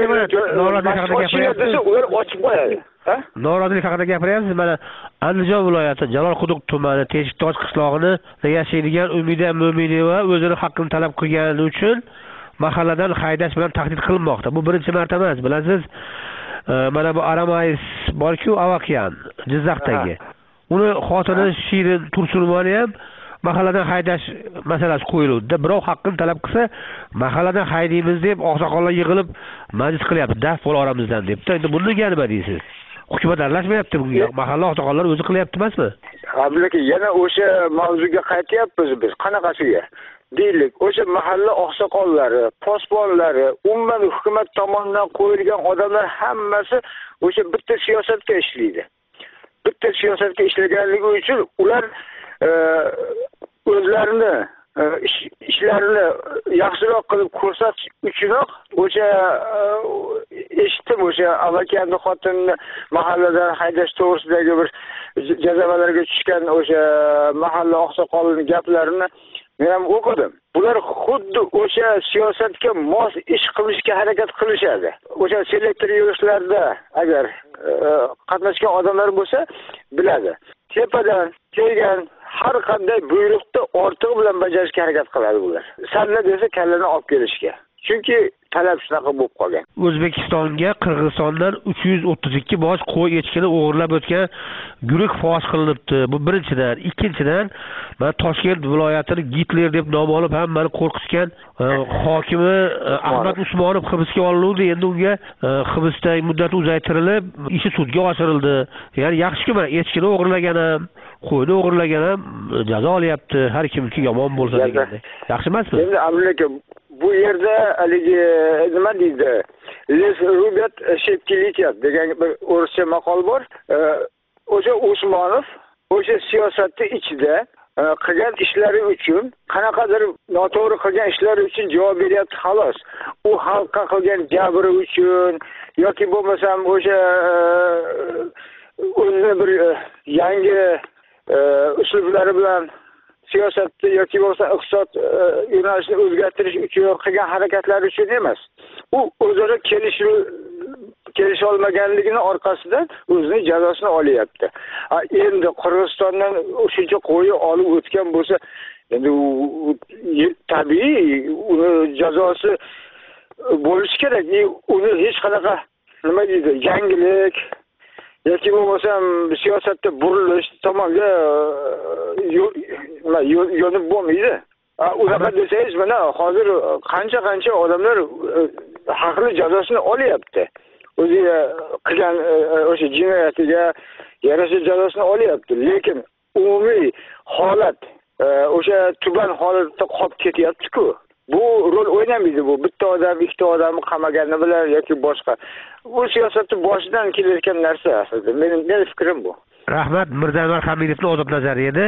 desa, ular ochib qo'yadi. Norozilik haqida gapiryapsiz. Mana Andijon viloyati Jalolquduq tumani Teshiktosh qishlog'ida yashaydigan Umida Mo'minova o'zini haqqini talab qilgani uchun mahalladan haydash bilan tahdid qilinmoqda. Bu birinchi marta emas, bilasiz. Mana bu Aramais borku, Avakian Jizzaxdagi. Uni xotini Shirin Tursunovani ham mahalladan haydash masalasi qo'yildi. Birov haqqini talab qilsa, mahalladan haydaymiz deb oqsoqollar yig'ilib majlis qilyapti, daf bo'l oramizdan deb. Endi buni nima deysiz? Hukumat aralashmayapti bunga. Mahalla oqsoqollar o'zi qilyapti emasmi? Abdulla, yana o'sha mavzuga qaytyapmiz biz. Qanaqasiga? Deylik, o'sha mahalla oqsoqollari, posbonlari, umuman hukumat tomonidan qo'yilgan odamlar hammasi o'sha bitta siyosatga ishlaydi. Bitta siyosatga ishlaganligi uchun ular o'zlarini ishlarini yaxshiroq qilib ko'rsatish uchunoq o'sha eshitdim o'sha Avakiyanni xotinini mahalladan haydash to'g'risidagi bir jazovalarga tushgan o'sha mahalla oqsoqolining gaplarini men ham o'qidim. Bular xuddi o'sha siyosatga mos ish qilishga harakat qilishadi. O'sha selektor yig'ishlarda agar qatnashgan odamlar bo'lsa, biladi. Tepadan kelgan har qanday buyruqni ortig'i bilan bajarishga harakat qiladi bular. Salla desa kallani olib kelishga. Chunki talab shunaqa bo'lib qolgan. O'zbekistonga Qirg'izistondan 332 bosh qo'y echkini o'g'irlab o'tgan guruh fosh qilinibdi. Bu birinchidan. Ikkinchidan, mana Toshkent viloyatini Gitler deb nom olib hammani qo'rqitgan hokimi Ahmad Usmonov hibsga olindi. Endi unga hibsdagi muddati uzaytirilib, ishi sudga oshirildi. Ya'ni yaxshi-ku, mana echkini o'g'irlagan ham, qo'yni o'g'irlagan ham jazo olyapti. Har kimki yomon bo'lsa deganda. Yaxshi emasmi? Endi Abdulla, bu yerda haligi nima deydi? Les rubet shepkilityat degan bir o'rischa maqol bor. O'sha Usmonov o'sha siyosatning ichida qilgan ishlari uchun, qanaqadir noto'g'ri qilgan ishlari uchun javob beryapti xolos. U xalqqa qilgan jabri uchun yoki bo'lmasam o'sha o'zini bir yangi uslublari bilan siyosatni yoki bo'lsa iqtisod yo'nalishini o'zgartirish uchun qilgan harakatlari uchun emas. U o'zaro kelisha olmaganligini orqasidan o'zining jazosini olyapti. Endi Qirg'izistondan shuncha qo'yi olib o'tgan bo'lsa, endi tabiiy uni jazosi bo'lishi kerak. Uni hech qanaqa nima deydi, yangilik yoki bo'lmasam siyosatda burilish tomonga yo'nib bo'lmaydi. Unaqa desangiz, mana hozir qancha odamlar haqli jazosini olyapti. O'ziga qilgan o'sha jinoyatiga yarasha jazosini olyapti. Lekin umumiy holat o'sha tuban holatda qolib ketyapti-ku. Bu rol o'ynamaydi bu. Bitta odam, ikkita odamni qamagani bilan yoki boshqa. Bu siyosatning boshidan kelayotgan narsa aslida. Mening fikrim bu. Rahmat, Mirzanvar Hamidovning ozod nazari edi.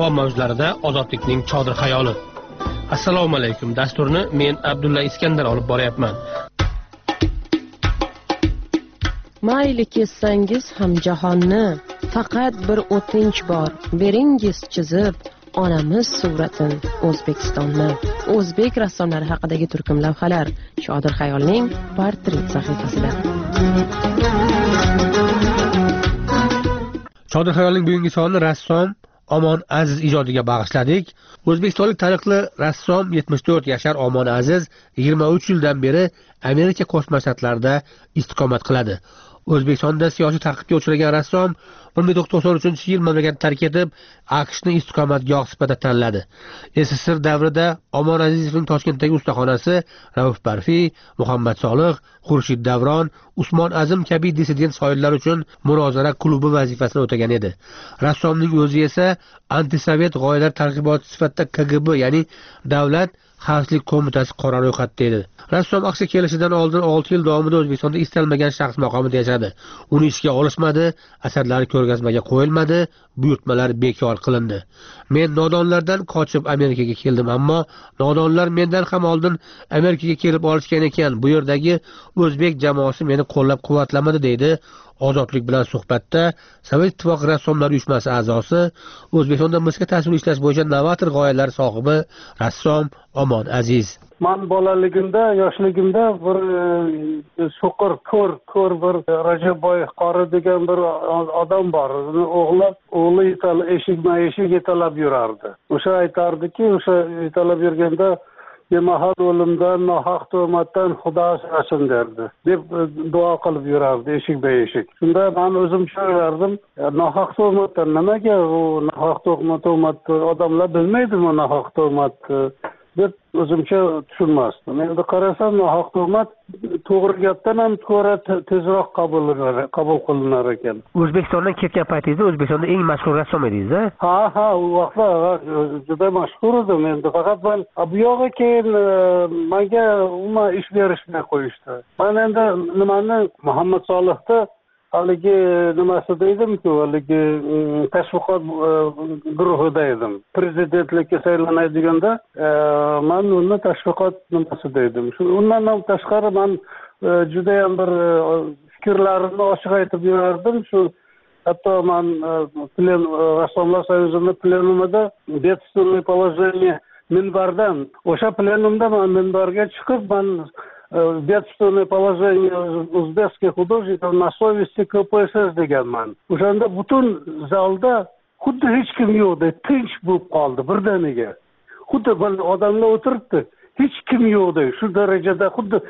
Havo mavjlarida ozodlikning chodir xayoli. Assalomu alaykum. Dasturni men Abdulla Iskandar olib boryapman. Mayli kessangiz ham jahonni, faqat bir o'tinch bor, beringiz chizib onamiz suratin O'zbekistonni. O'zbek rassomlari haqidagi turkum lavhalar Chodir xayolning portret sahifasida. Chodir xayolning bugungi sonini rassom Omon Aziz ijodiga bag'ishladik. O'zbekistonlik taniqli rassom 74 yashar Omon Aziz 23 yildan beri Amerika Qo'shma Shtatlarida istiqomat qiladi. O'zbekistonda siyosiy ta'qibga uchragan rassom 1993-yil mamlakatni tark etib, AQShning istiqomatgoh sifatida tanladi. SSR davrida Omon Azizovning Toshkentdagi ustaxonasi Rauf Barfiy, Muhammad Solih, Xurshid Davron, Usmon Azim kabi dissident shoirlar uchun munozara klubi vazifasini o'tagan edi. Rassomning o'zi esa antisovet g'oyalar targ'iboti sifatida KGB, ya'ni Davlat Xavfsizlik qo'mitasi qarori yo'qotdi edi. Rassom AQShga kelishidan oldin 6 yil davomida O'zbekistonda istalmagan shaxs maqomida yashadi. Uni ishga olishmadi, asarlari ko'rgazmaga qo'yilmadi, buyurtmalar bekor qilindi. Men nodonlardan qochib Amerikaga keldim, ammo nodonlar mendan ham oldin Amerikaga kelib olishgan ekan. Bu yerdagi o'zbek jamoasi meni qo'llab-quvvatlamadi deydi. Ozodlik bilan suhbatda Sovet Ittifoqi rassomlar uyushmasi a'zosi, O'zbekistonda muzika tasvir ishlash bo'yicha novator g'oyalar sohibi rassom Omon Aziz. Men bolaligimda, yoshligimda bir so'qir, ko'r bir Rajabboy qori degan bir odam bor. O'g'li eshik yetalab yurardi. O'sha aytardiki, o'sha yetalab yurganda bemahal o'limdan, nohaq tuhmatdan Xudo asrasin derdi deb duo qilib yurardi eshik. Shunda men o'zim tushunardim, nohaq tuhmatdan nimaga u nohaq tuhmat odamlar bilmaydimi nohaq tuhmat deb o'zimcha tushunmasdim. Endi qarasam nohaq tuhmat to'g'ri gapdan ham ko'ra tezroq qabul qilinar ekan. O'zbekistondan ketgan paytingizda O'zbekistonda eng mashhur rassom edingiz-a? Ha, u vaqtlar juda mashhur edim. Endi faqat men bu yo'g'a keyin menga umuman ish berishmay qo'yishdi. Men endi nimani Muhammad Solihda haligi nimasida edim-ku, haligi tashviqot guruhida edim. Prezidentlikka saylanaydiganda men uni tashviqot nimasida edim. Undan ham tashqari men juda ham bir fikrlarimni ochiq aytib yurardim. Shu hatto men Rassomlar soyuzining plenumida бедственное положение minbardan, o'sha plenumda men minbarga chiqib, men бедственное положение узбекских художников на совести КПСС deganman. O'shanda butun zalda xuddi hech kim yo'qdek tinch bo'lib qoldi birdaniga. Xuddi odamlar o'tiribdi, hech kim yo'qdek. Shu darajada xuddi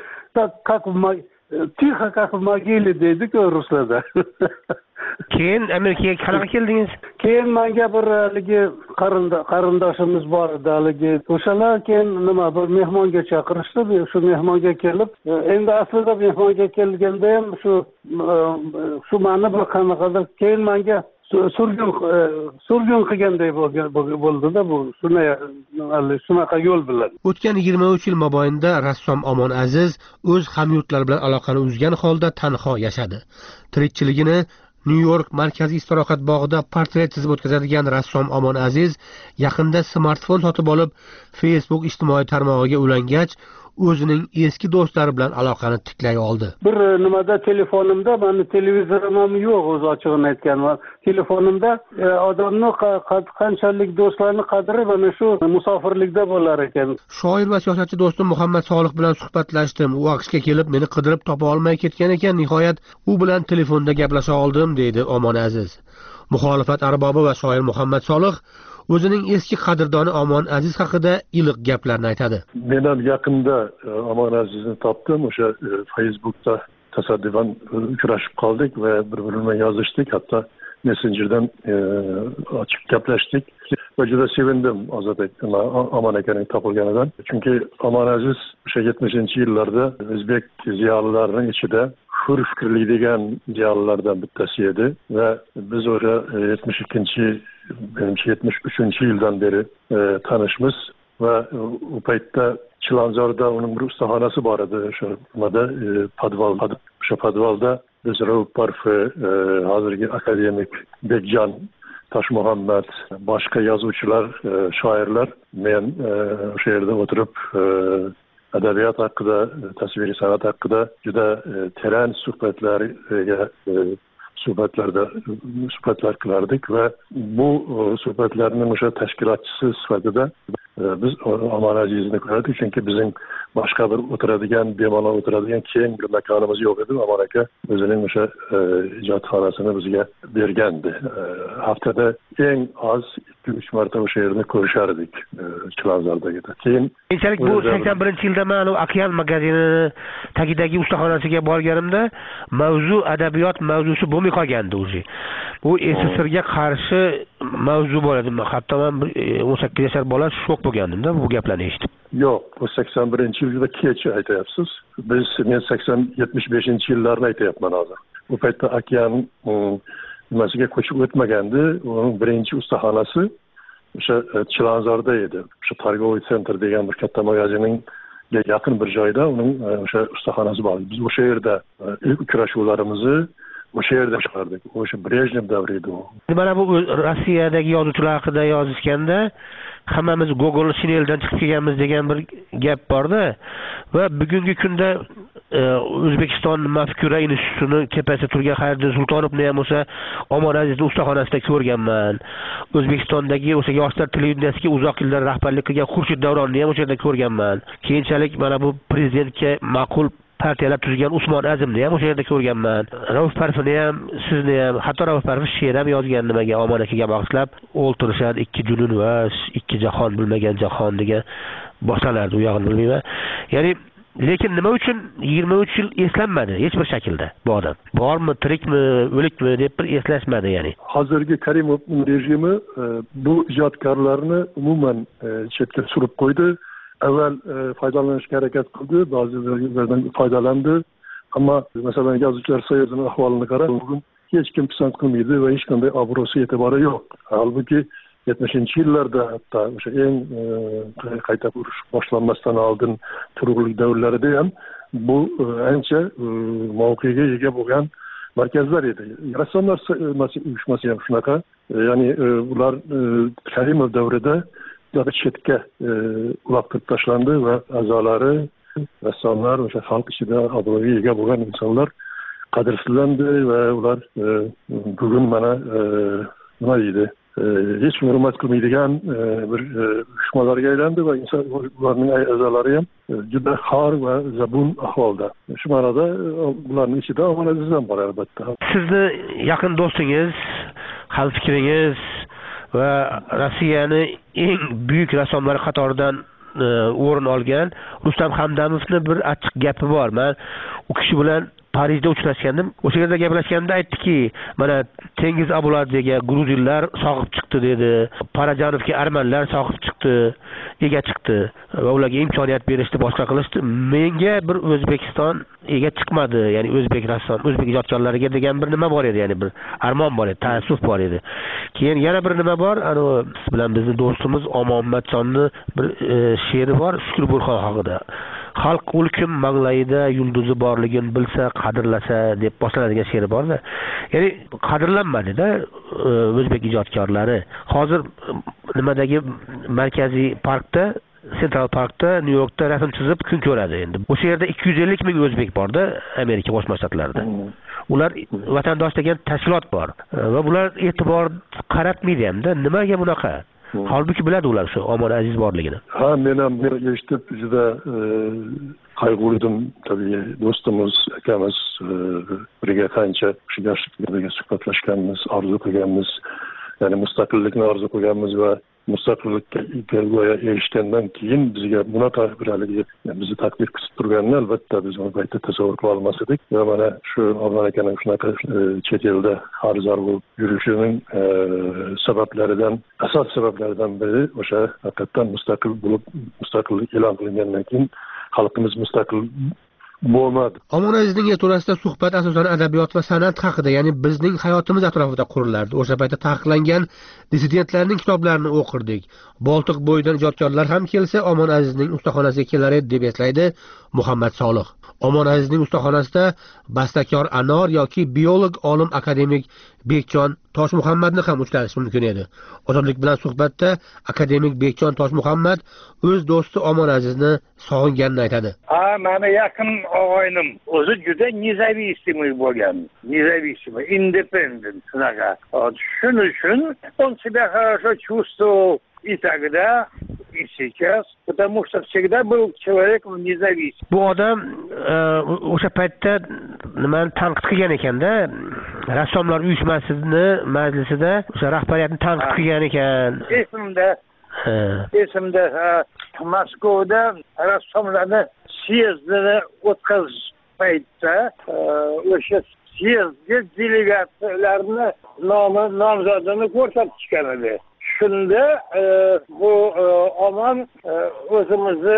tixo как в могиле deydi-ku ruslarda. Keyin Amerikaga qanaqa keldingiz? Keyin menga bir haligi qarindoshimiz bor edi, haligi o'shalar keyin nima bir mehmonga chaqirishdi. Shu mehmonga kelib, endi aslida mehmonga kelganda ham shu ma'ni bir qanaqadir keyin menga surgun qilganday bo'ldi-da bu shunaqa yo'l bilan. O'tgan 23 yil mobaynida rassom Omon Aziz o'z hamyurtlari bilan aloqani uzgan holda tanho yashadi. Tirikchiligini Nyu-York markaziy istirohat bog'ida portret chizib o'tkazadigan rassom Omon Aziz yaqinda smartfon sotib olib, Facebook ijtimoiy tarmog'iga ulangach, o'zining eski do'stlari bilan aloqani tiklay oldi. Bir nimada telefonimda, meni televizorim ham yo'q, o'z ochig'ini aytganman. Telefonimda odamni qanchalik do'stlarni qadri mana shu musofirlikda bo'lar ekan. Shoir va siyosatchi do'stim Muhammad Solih bilan suhbatlashdim. U AQShga kelib meni qidirib topa olmay ketgan ekan. Nihoyat u bilan telefonda gaplasha oldim, deydi Omon Aziz. Muxolifat arbobi va shoir Muhammad Solih o'zining eski qadrdoni Omon Aziz haqida iliq gaplarni aytadi. Men ham yaqinda Omon Azizni topdim. O'sha Facebookda tasadduqan uchrashib qoldik va bir-birimizga yozishdik. Hatto Messengerdan ochib gaplashdik. Va juda sevindim Omon akaning topilganidan. Chunki Omon Aziz o'sha 70-yillarda o'zbek ziyolilarining ichida hur fikrli degan ziyolilardan bittasi edi va biz o'sha 73-yildan beri tanishmiz va u paytda Chilonzorda uning bir ustaxonasi bor edi. O'sha podvalda biz Rauf Barfiy, hozirgi akademik Bekjon Toshmuhammad, boshqa yozuvchilar, shoirlar men o'sha yerda o'tirib adabiyot haqida, tasviriy san'at haqida juda teran suhbatlar qilardik va bu suhbatlarning o'sha tashkilotchisi sifatida biz Omon Azizni ko'rardik, chunki bizning boshqa bir o'tiradigan, bemalol o'tiradigan keng bir makonimiz yo'q edi. Omon aka o'zining o'sha ijodxonasini bizga bergandi. Haftada eng oz 2-3 marta o'sha yerni ko'rishardik Chilonzordagida. Keyinchalik bu 81-yilda men Okean magazini tagidagi ustaxonasiga borganimda mavzu adabiyot mavzusi bo'lmay qolgandi o'zi. Bu SSRga qarshi mavzu bo'ladi. Hatto men 18 yashar bola shok bo'lgandim-da bu gaplarni eshitib. Yo'q, bu 81-yilda kech aytyapsiz. Men 75-yillarni aytyapman hozir. Bu paytda Okean nimasiga ko'chib o'tmagandi. Uning birinchi ustaxonasi o'sha Chilonzorda edi. O'sha Targoviy sentr degan bir katta magazinning yaqin bir joyda uning o'sha ustaxonasi bor. Biz o'sha yerda ilk uchrashuvlarimizni o'sha yerda chiqardik. O'sha Brejnev davri edi u. Mana bu Rossiyadagi yozuvchilar haqida yozishganda hammamiz Gogol shineldan chiqib kelganmiz degan bir gap bor-da va bugungi kunda O'zbekiston Mafkura institutini tepasida turgan Xayriddin Sultonovni ham o'sha Omon Azizning ustaxonasida ko'rganman. O'zbekistondagi o'sha yoshlar televideniyasiga uzoq yillar rahbarlik qilgan Xurshid Davronni ham o'sha yerda ko'rganman. Keyinchalik mana bu prezidentga ma'qul partiyalar tuzgan Usmon Azimni ham o'sha yerda ko'rganman. Rauf Parfini ham, sizni ham, hatto Rauf Parfi she'r ham yozgan nimaga Omon akaga bag'ishlab o'ltirishadi ikki junun va ikki jahon bilmagan jahon degan boshlanardi u yog'ini bilmayman. Ya'ni lekin nima uchun 23 yil eslanmadi hech bir shaklda bu odam? Bormi, tirikmi, o'likmi deb bir eslashmadi ya'ni. Hozirgi Karimov rejimi bu ijodkorlarni umuman chetga surib qo'ydi. Avval foydalanishga harakat qildi, ba'zilardan foydalandi. Ammo masalan yozuvchilar so'zining ahvolini qarab, bugun hech kim pisand qilmaydi va hech qanday obro'si e'tibori yo'q. Halbuki 70-yillarda hatto o'sha eng qayta urush boshlanmasdan oldin turg'unlik davrlarida ham bu ancha mavqega ega bo'lgan markazlar edi. Rassomlar uyushmasi ham shunaqa. Ya'ni ular Karimov davrida chetga uloqtirib tashlandi va a'zolari, rassomlar, o'sha xalq ichida obro'ga ega bo'lgan insonlar qadrsizlandi va ular bugun mana nima deydi, hech kim hurmat qilmaydigan bir uyushmalarga aylandi va ularning a'zolari ham juda xor va zabun ahvolda. Shu ma'noda bularning ichida Omon Aziz ham bor albatta. Sizni yaqin do'stingiz, hamfikringiz va Rossiyani eng buyuk rassomlari qatoridan o'rin olgan Rustam Hamdamovning bir achchiq gapi bor. Men u kishi bilan Parijda uchrashgandim. O'sha yerda gaplashganda aytdiki, mana Tengiz Abuladega gruzinlar sog'ib chiqdi dedi. Parajanovga armanlar sog'ib chiqdi, ega chiqdi va ularga imkoniyat berishdi, boshqa qilishdi. Menga bir O'zbekiston ega chiqmadi. Ya'ni o'zbek rassom, o'zbek ijodkorlariga degan bir nima bor edi, ya'ni bir armon bor edi, taassuf bor edi. Keyin yana bir nima bor, ana bilan bizning do'stimiz Omonmatjonning bir she'ri bor, Shukur Burxon haqida. Xalq o'lkim manglayida yulduzi borligini bilsa, qadrlasa deb boshlanadigan she'ri bor-da. Ya'ni qadrlanmadi-da o'zbek ijodkorlari. Hozir nimadagi markaziy parkda, Central Parkda, New Yorkda rasm chizib kun ko'radi endi. O'sha yerda 250 ming o'zbek bor-da, Amerika Qo'shma Shtatlarida. Ular vatandosh degan tashkilot bor va bular e'tibor qaratmaydi hamda. Nimaga bunaqa? Halbuki biladi ular shu Omon Aziz borligini. Ha, men ham eshitib juda qayg'urdim. Tabii do'stimiz, akamiz birga qancha shu yoshlikda suhbatlashganmiz, orzu qilganmiz, ya'ni mustaqillikni orzu qilganmiz va mustaqillikka go'yo erishgandan keyin bizga bunaqa bir haligi bizni taqdir qilib turganini albatta biz u paytda tasavvur qila olmas edik. Va mana shu Omon akaning shunaqa chet elda xarizor bo'lib yurishining asos sabablaridan biri o'sha haqiqatdan mustaqillik e'lon qilingandan keyin xalqimiz mustaqil bo'lmadi. Omon Azizning yerto'lasida suhbat asosan adabiyot va san'at haqida, ya'ni bizning hayotimiz atrofida qurilardi. O'sha paytda taqiqlangan dissidentlarning kitoblarini o'qirdik. Boltiq bo'yidan ijodkorlar ham kelsa, Omon Azizning ustaxonasiga kelar edi deb eslaydi Muhammad Solih. Omon Azizning ustaxonasida bastakor Anor yoki biolog olim akademik Bekjon Toshmuhammadni ham uchratish mumkin edi. Ozodlik bilan suhbatda akademik Bekjon Toshmuhammad o'z do'sti Omon Azizni sog'inganini aytadi. Meni yaqin og'aynim o'zi juda nezavisimiy bo'lgan. Nezavisimiy, independent shunaqa. Shuning uchun он себя хорошо чувствовал и тогда, и сейчас, потому что всегда был человеком независимым. Bu odam o'sha paytda nimani tanqid qilgan ekanda, rassomlar uyushmasini majlisida o'sha rahbariyatni tanqid qilgan ekan. Esimda Moskvada rassomlarni syezdini o'tkazish paytda o'sha syezdga delegatsiyalarni nomzodini ko'rsatishgan edi. Shunda bu Omon o'zimizni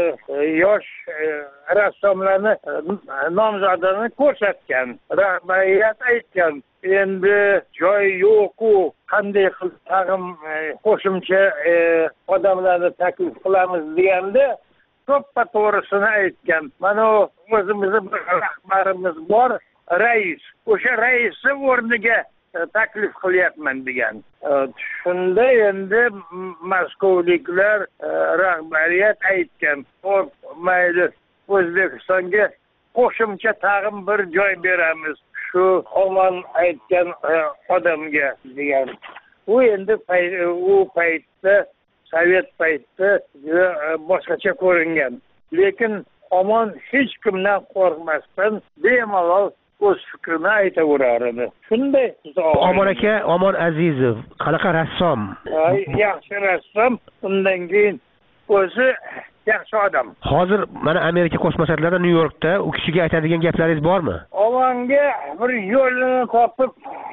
yosh rassomlarni nomzodini ko'rsatgan. Rahbariyat aytgan, endi joy yo'q-ku, qanday qilib tag'in qo'shimcha odamlarni taklif qilamiz deganda to'ppa to'g'risini aytgan. Mana o'zimizni bir rahbarimiz bor, rais. O'sha raisni o'rniga taklif qilyapman degan. Shunda endi Moskvaliklar rahbariyat aytgan, mayli O'zbekistonga qo'shimcha tag'in bir joy beramiz. Shu Omon aytgan odamga degan. U endi u paytda sovet paytda boshqacha ko'ringan. Lekin Omon hech kimdan qo'rqmasdan bemalol o'z fikrini aytaverar edi. Shunday. Omon aka, Omon Azizov qanaqa rassom? Yaxshi rassom, undan keyin o'zi yaxshi odam. Hozir mana Amerika Qo'shma Shtatlarida Nyu-Yorkda u kishiga aytadigan gaplaringiz bormi? Omonga bir yo'lini topib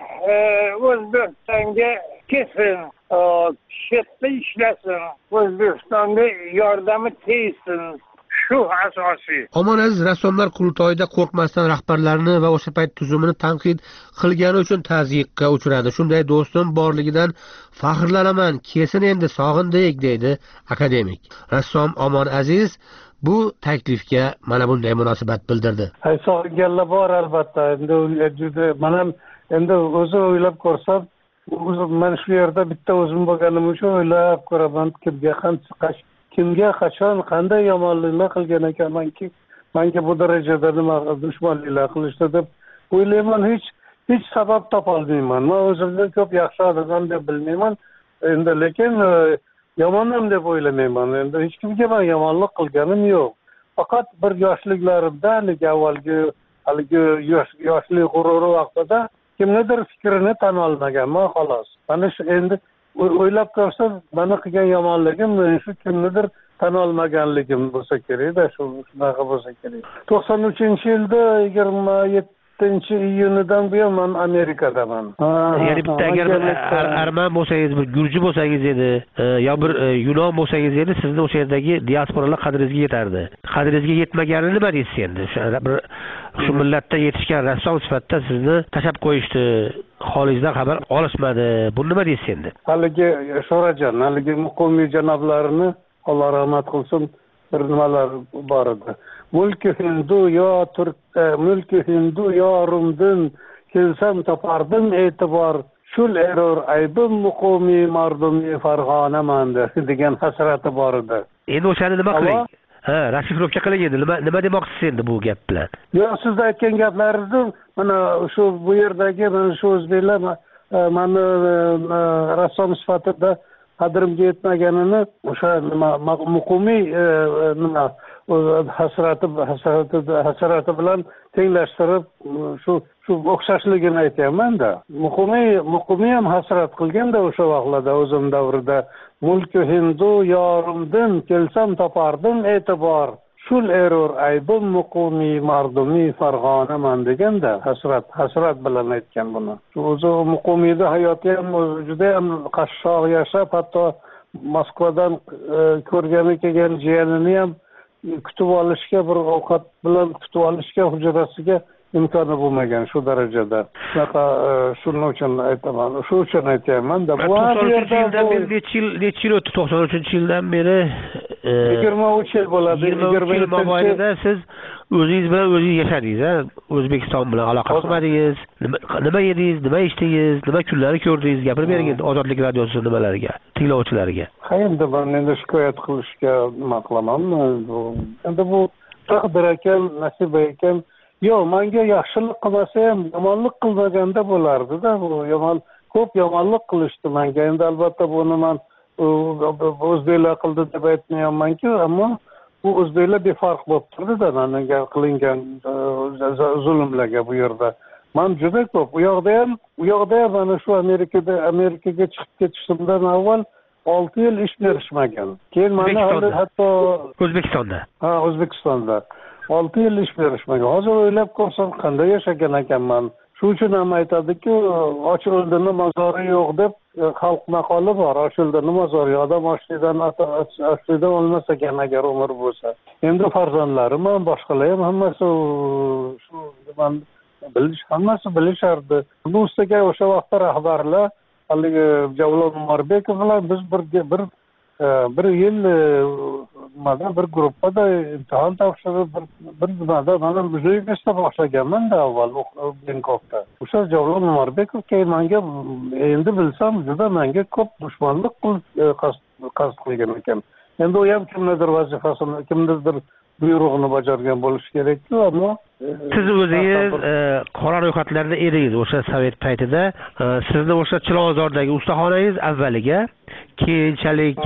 O'zbekistonga ketsin, chetda ishlasin, O'zbekistonga yordami tegsin. Shu asosiy. Omon Aziz rassomlar qurultoyida qo'rqmasdan rahbarlarni va o'sha payt tuzumini tanqid qilgani uchun tazyiqqa uchradi. Shunday do'stim borligidan faxrlanaman. Kesin endi sog'indik deydi akademik. Rassom Omon Aziz bu taklifga mana bunday munosabat bildirdi. Sog'inganlar bor albatta. Endi juda men ham endi o'zi o'ylab ko'rsam, men shu yerda bitta o'zim bo'lganim uchun o'ylab ko'raman, kimga qachon qanday yomonliklar qilgan ekanmanki, menga bu darajada nima dushmanliklar qilishdi deb o'ylayman. Hech sabab topolmayman. Men o'zimdan ko'p yaxshi odam deb bilmayman. Endi lekin yomonam deb o'ylamayman. Endi hech kimga men yomonlik qilganim yo'q. Faqat bir yoshliklarimda, haligi yoshlik g'ururi vaqtida kimnidir fikrini tan olmaganman xolos. Mana shu endi o'ylab ko'rsam, meni qilgan yomonligim shu kimnidir tan olmaganligim bo'lsa kerak-da, shunaqa bo'lsa kerak. 93-yilda 27-iyunidan buyon men Amerikadaman. Ya'ni bitta agar arman bo'lsangiz, bir gurji bo'lsangiz edi, yo bir yunon bo'lsangiz edi, sizni o'sha yerdagi diasporalar qadringizga yetardi. Qadringizga yetmagani nima deysiz endi? Shu millatda yetishgan rassom sifatida sizni tashab qo'yishdi. Xolijdan xabar olishmadi. Bu nima deysiz endi? Haligi Sho'rajon, haligi muqimiy janoblarini Alloh rahmat qilsin, bir nimalar bor edi. Mulki hindu yo turk, mulki hindu yo rumdin kelsam topardim e'tibor. Shul error aybim muqimiy mardumi farg'onaman degan hasrati bor edi. Endi o'shani nima qiling? Rashifrovka qiling endi. Nima demoqchisiz endi bu gap bilan? Yo'q, siz aytgan gaplaringizni mana shu bu yerdagi mana shu o'zbeklar meni rassom sifatida qadrimga yetmaganini o'sha muqimiy hasrati bilan tenglashtirib shu o'xshashligini aytyapman-da. Muqimiy ham hasrat qilganda o'sha vaqtlarda o'zim davrida mulki hindu yorimdin kelsam topardim e'tibor. Shul error aybim muqimiy mardumi farg'onaman deganda hasrat bilan aytgan buni. O'zi muqimiyda hayoti ham juda ham qashshoq yashab, hatto Moskvadan ko'rgani kelgan jiyanini ham kutib olishga, bir ovqat bilan kutib olishga hujrasiga imkoni bo'lmagan shu darajada. Shunaqa shuning uchun aytaman. Shu uchun aytayman-da. Bu yerda necha yil o'tdi? 93-yildan beri 23 yil bo'ladi. 23 yil mobaynida siz o'zingiz bilan o'zingiz yashadingiz, O'zbekiston bilan aloqa qilmadingiz. Nima yedingiz, nima ichdingiz, nima kunlarni ko'rdingiz? Gapirib bering endi Ozodlik radiosi nimalariga, tinglovchilariga. Endi men endi shikoyat qilishga nima qilaman? Endi bu taqdir ekan, nasib ekan. Yo'q, menga yaxshilik qilmasa ham yomonlik qilmaganda bo'lardi-da. Bu ko'p yomonlik qilishdi menga. Endi albatta buni men o'zbeklar qildi deb aytmayapman-ku, ammo bu o'zbeklar befarq bo'lib turdi-da menga qilingan zulmlarga bu yerda. Men juda ko'p u yoqda ham mana shu Amerikaga chiqib ketishimdan avval 6 yil ish berishmagan. Keyin mana hatto O'zbekistonda. O'zbekistonda 6 yil ish berishmagan. Hozir o'ylab ko'rsam qanday yashagan ekanman. Shu uchun ham aytadi-ku, ochildini mozori yo'q deb xalq maqoli bor. Ochildini mozori yo'q. Odam ochlikdan o'lmas ekan agar umr bo'lsa. Endi farzandlarim ham, boshqalar ham hammasi shu hammasi bilishardi. Bu ustiga o'sha vaqtda rahbarlar haligi Javlon Umarbekov bilan biz bir yil bir gruppada imtihon topshirib bir nimada mana O'zbekistonda boshlaganman-da avval Bangkokda. O'sha Javlon Umarbekov keyin menga endi bilsam juda menga ko'p dushmanlik qasd qilgan ekan. Endi u ham kimnidir vazifasini, kimnidir buyrug'ini bajargan bo'lishi kerak-ku, ammo siz o'zingiz qora ro'yxatlarda edingiz o'sha sovet paytida. Sizni o'sha Chilonzordagi ustaxonangiz avvaliga, keyinchalik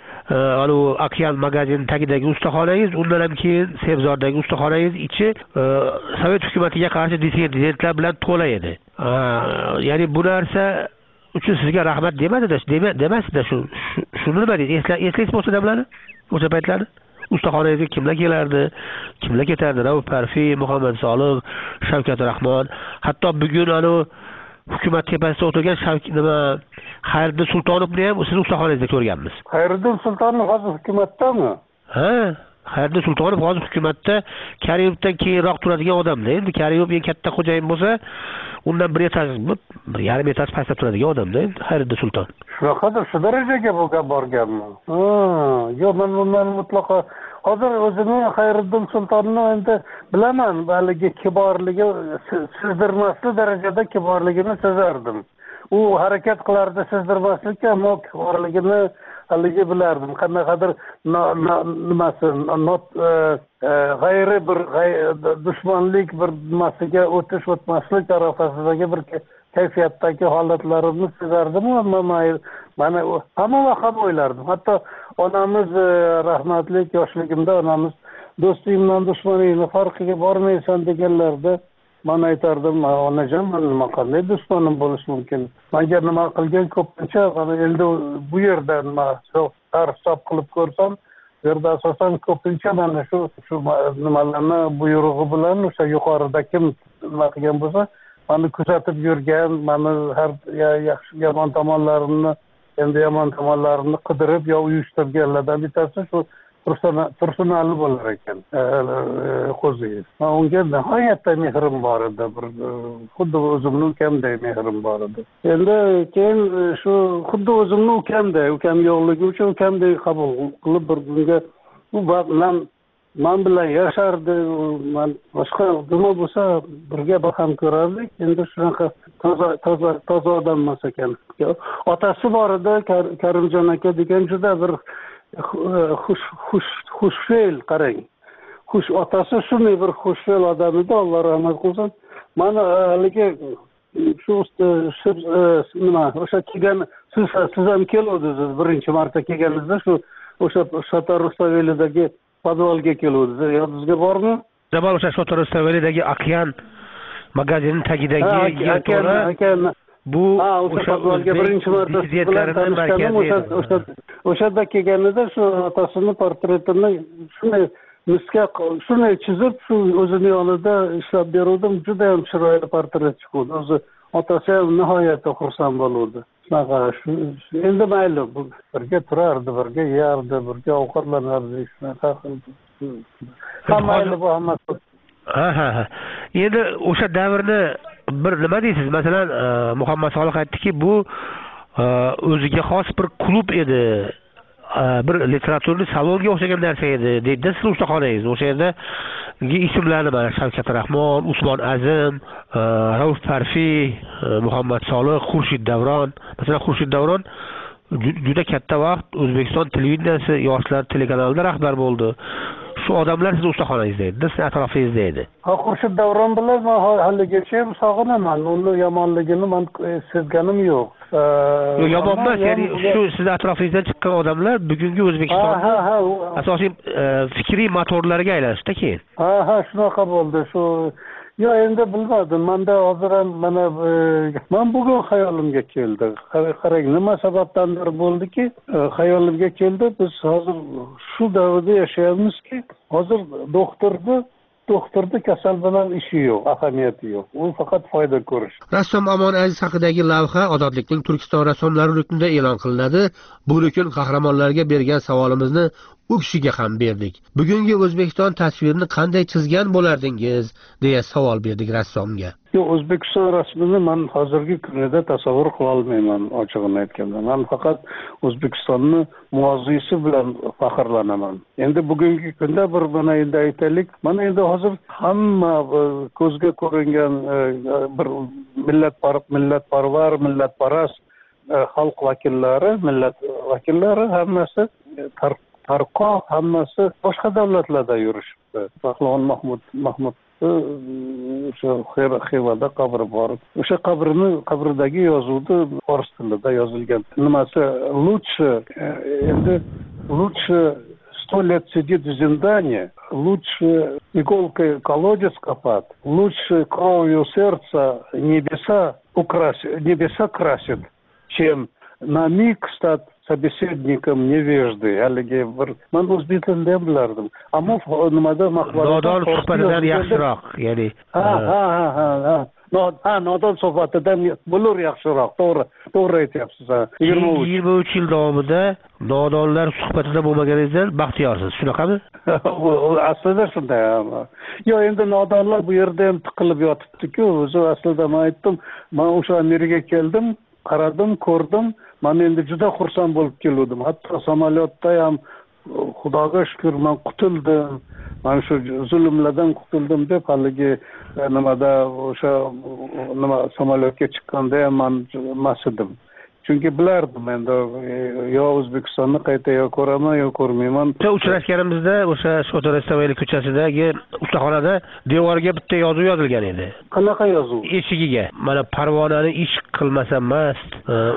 Okean magazin tagidagi ustaxonangiz, undan ham keyin Sebzordagi ustaxonangiz ichi sovet hukumatiga qarshi dissidentlar bilan to'la edi. Ya'ni bu narsa uchun sizga rahmat demasdi-da, shuni nima deysiz? Eslaysizmi o'sha damlarni, o'sha paytlarni? Ustaxonangizga kimlar kelardi, kimlar ketardi? Rauf Parfiy, Muhammad Soliq, Shavkat Rahmon, hatto bugun hukumat tepasida o'tirgan Xayriddin Sultonovni ham siz ustaxonangizda ko'rganmiz. Xayriddin Sultonov hozir hukumatdami? Xayriddin Sultonov hozir hukumatda Karimovdan keyinroq turadigan odamda. Endi Karimov eng katta xo'jayin bo'lsa, undan bir yarim etaj pastda turadigan odamda Xayriddin Sulton. Shunaqadir, shu darajaga borganmi? Yo'q, men bundan mutlaqo hozir o'zini Xayriddin Sultonni endi bilaman, balki kiborligi sezdirmasli darajada kiborligini sezardim. U harakat qilardi sezdirmaslikka, ammo kiborligini haligi bilardim. Qanaqadir nimasi, g'ayri bir dushmanlik bir nimasiga o'tmaslik arafasidagi bir kayfiyatdagi holatlarimni sezardim, ammo mana hamma vaqt o'ylardim. Hatto onamiz rahmatlik yoshligimda onamiz do'stingdan dushmaningni farqiga bormaysan deganlarda men aytardim, onajon, nima qanday dushmanim bo'lishi mumkin? Menga nima qilgan ko'pincha, endi bu yerda nima hisob qilib ko'rsam, bu yerda asosan ko'pincha mana shu nimalarni buyrug'i bilan o'sha yuqorida kim nima qilgan bo'lsa, meni kuzatib yurgan, meni har yaxshi yomon tomonlarimni, endi yomon tomonlarimni qidirib yo uyushtirganlardan bittasi shu Tursunali bo'lar ekan, Qo'ziyev. Unga nihoyatda mehrim bor edi, xuddi o'zimning ukamday mehrim bor edi. Endi keyin shu xuddi o'zimning ukam yo'qligi uchun ukamday qabul qilib bir kunga u men bilan yashardi, men boshqa nima bo'lsa birga baham ko'rardik. Endi shunaqa toza odam emas ekan. Otasi bor edi, Karimjon aka degan, juda bir xushfe'l, qarang. Otasi shunday bir xushfe'l odam edi, Alloh rahmat qilsin. Mana haligi shu o'sha kelgan siz ham keluvdingiz birinchi marta kelganingizda, shu o'sha Shotor Rustavelidagi podvalga keluvdingiz. Yodingizga bormi? Zaman o'sha Shotor Rustavelidagi Okean magazini tagidagi yerda bu o'sha podvalga birinchi marta bilan tanishganim, o'shada kelganida shu otasini portretini shunday chizib, shu o'zini yonida ishlab beruvdim. Juda ham chiroyli portret chiqdi. O'zi otasi ham nihoyatda xursand bo'ldi. Shunaqa, endi mayli, birga turardi, birga yerdi, birga ovqatlanardi, shunaqa qildi. Mayli bu hammasi. Endi o'sha davrni bir nima deysiz? Masalan, Muhammad Soliq aytdiki, bu o'ziga xos bir klub edi. bir literaturniy salonga o'xshagan narsa edi deydi siz ustaxonangiz. O'sha yerda ismlarni mana Shavkat Rahmon, Usmon Azim, Rauf Parfiy, Muhammad Solih, Xurshid Davron. Masalan, Xurshid Davron juda katta vaqt O'zbekiston televideniyasi yoshlar telekanalida rahbar bo'ldi. Shu odamlar siz ustaxonangizda edi, siz atrofingizda edi. Xurshid Davron bilan men haligacha sog'inaman. Uni yomonligini men sezganim yo'q. Yomon emas, ya'ni shu siz atrofingizdan chiqqan odamlar bugungi O'zbekistonda asosiy fikriy motorlarga aylanishdi keyin. Ha, shunaqa bo'ldi. Shu yo endi bilmadim. Menda hozir ham mana men bugun xayolimga keldi. Qarang, nima sababdandir bo'ldiki, xayolimga keldi. Biz hozir shu davrda yashayapmizki, hozir doktorda kasal bilan ishi yo'q, ahamiyati yo'q. U faqat foyda ko'rish. Rassom Amon Aziz haqidagi lavha Ozodlikning Turkiston rassomlari ruknida e'lon qilinadi. Bu rukn qahramonlarga bergan savolimizni u kishiga ham berdik. Bugungi O'zbekiston tasvirini qanday chizgan bo'lardingiz deya savol berdik rassomga. Yo'q, O'zbekiston rasmini men hozirgi kunida tasavvur qila olmayman, ochig'ini aytganda. Men faqat O'zbekistonni muvozisi bilan faxrlanaman. Endi bugungi kunda bir mana endi aytaylik, mana endi hozir hamma ko'zga ko'ringan bir millatparvar, millatparast xalq vakillari, millat vakillari hammasi tarqoq, hammasi boshqa davlatlarda yurishibdi. Pahlavon Mahmud o'sha Xivada qabri bor. O'sha qabridagi yozuvni fors tilida yozilgan. Nimasi лучше 100 лет сидит в зиндане, лучше иголкой колодец копать, лучше кровью сердца небеса красит, чем на миг стать собеседником невежды. Haligi bir men o'zbek tilida bilardim. Ammo nimada maqbarada nodon suhbatidan yaxshiroq, ya'ni nodon suhbatidan bo'lur yaxshiroq. To'g'ri aytyapsiz. 23 yil davomida nodonlar suhbatida bo'lmaganingizdan baxtiyorsiz, shunaqami? Aslida shunday. Yo'q, endi nodonlar bu yerda ham tiqilib yotibdi-ku. O'zi aslida men aytdim, men o'sha Amerikaga keldim, qaradim, ko'rdim. Men endi juda xursand bo'lib keldim. Hatto samolyotda ham Xudoga shukr men qutuldim. Men shu zulmlardan qutuldim deb haligi nimada o'sha samolyotga chiqqanda ham men masidim. Chunki bilardim endi yo O'zbekistonni qayta yo ko'raman yo ko'rmayman. Uchrashganimizda o'sha Shotorestavayli ko'chasidagi ustaxonada devoriga bitta yozuv yozilgan edi. Qanaqa yozuv? Eshigiga mana Parvonani ish qilmasa mast,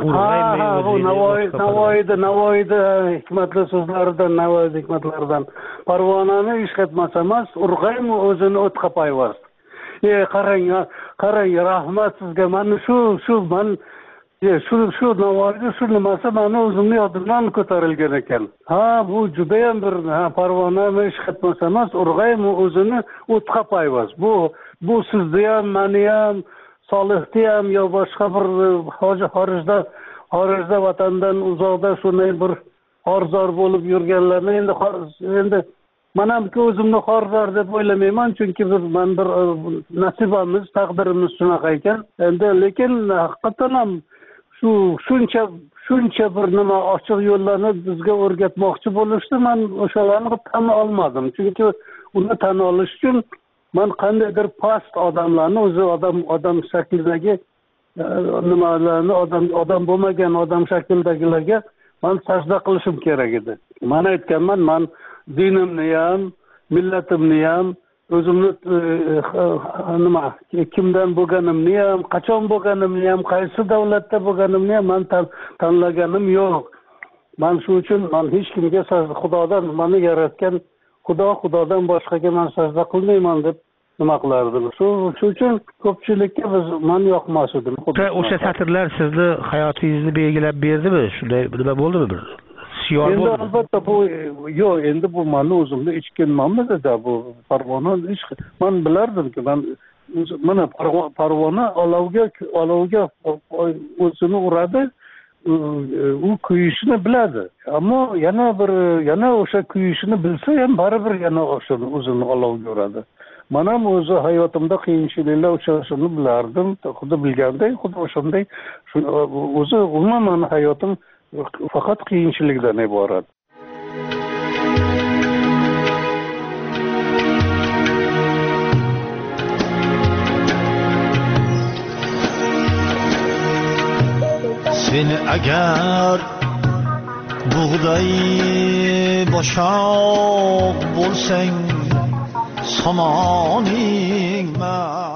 Navoiyda hikmatli so'zlaridan, Navoiy hikmatlaridan Parvonani ish qilmasa mast, urg'aymi o'zini o'tqa payvast. Qarang, rahmat sizga. Mana shu Navoiyda shu nimasi meni o'zimni yodimdan ko'tarilgan ekan. Bu juda ham bir Parvonani ish qilmasa emas, urg'aymi o'zini o'tqa payvast. Bu sizni ham, meni ham, Solihni ham yo boshqa bir xorijda vatandan uzoqda shunday bir xorzor bo'lib yurganlarni endi men ham o'zimni xorzor deb o'ylamayman, chunki men bir nasibamiz, taqdirimiz shunaqa ekan. Endi lekin haqiqatan ham shuncha bir nima ochiq yo'llarni bizga o'rgatmoqchi bo'lishdi. Men o'shalarni tan olmadim. Chunki uni tan olish uchun men qandaydir past odamlarni, o'zi odam shaklidagi nimalarni, odam bo'lmagan odam shaklidagilarga men sajda qilishim kerak edi. Men aytganman, men dinimni ham, millatimni ham, o'zimni kimdan bo'lganimni ham, qachon bo'lganimni ham, qaysi davlatda bo'lganimni ham men tanlaganim yo'q. Men shuning uchun men hech kimga Xudodan, meni yaratgan Xudodan boshqaga men sajda qilmayman deb nima qilardim. Shuning uchun ko'pchilikka men yoqmas edim. O'sha satrlar sizni hayotingizni belgilab berdimi? Shunday nima bo'ldimi bir? Endi albatta bu yo'q, endi bu meni o'zimni ichkinmanmidi-da, bu Parvona ish. Men bilardimki, mana Parvona olovga o'zini uradi, u kuyishni biladi. Ammo yana o'sha kuyishni bilsa ham baribir yana o'zini olovga uradi. Men ham o'zi hayotimda qiyinchiliklar uchrashini bilardim, xuddi bilganday, xuddi o'shanday o'zi umuman hayotim faqat qiyinchilikdan iborat. Sen agar buğday boşaq bo'lsang somoning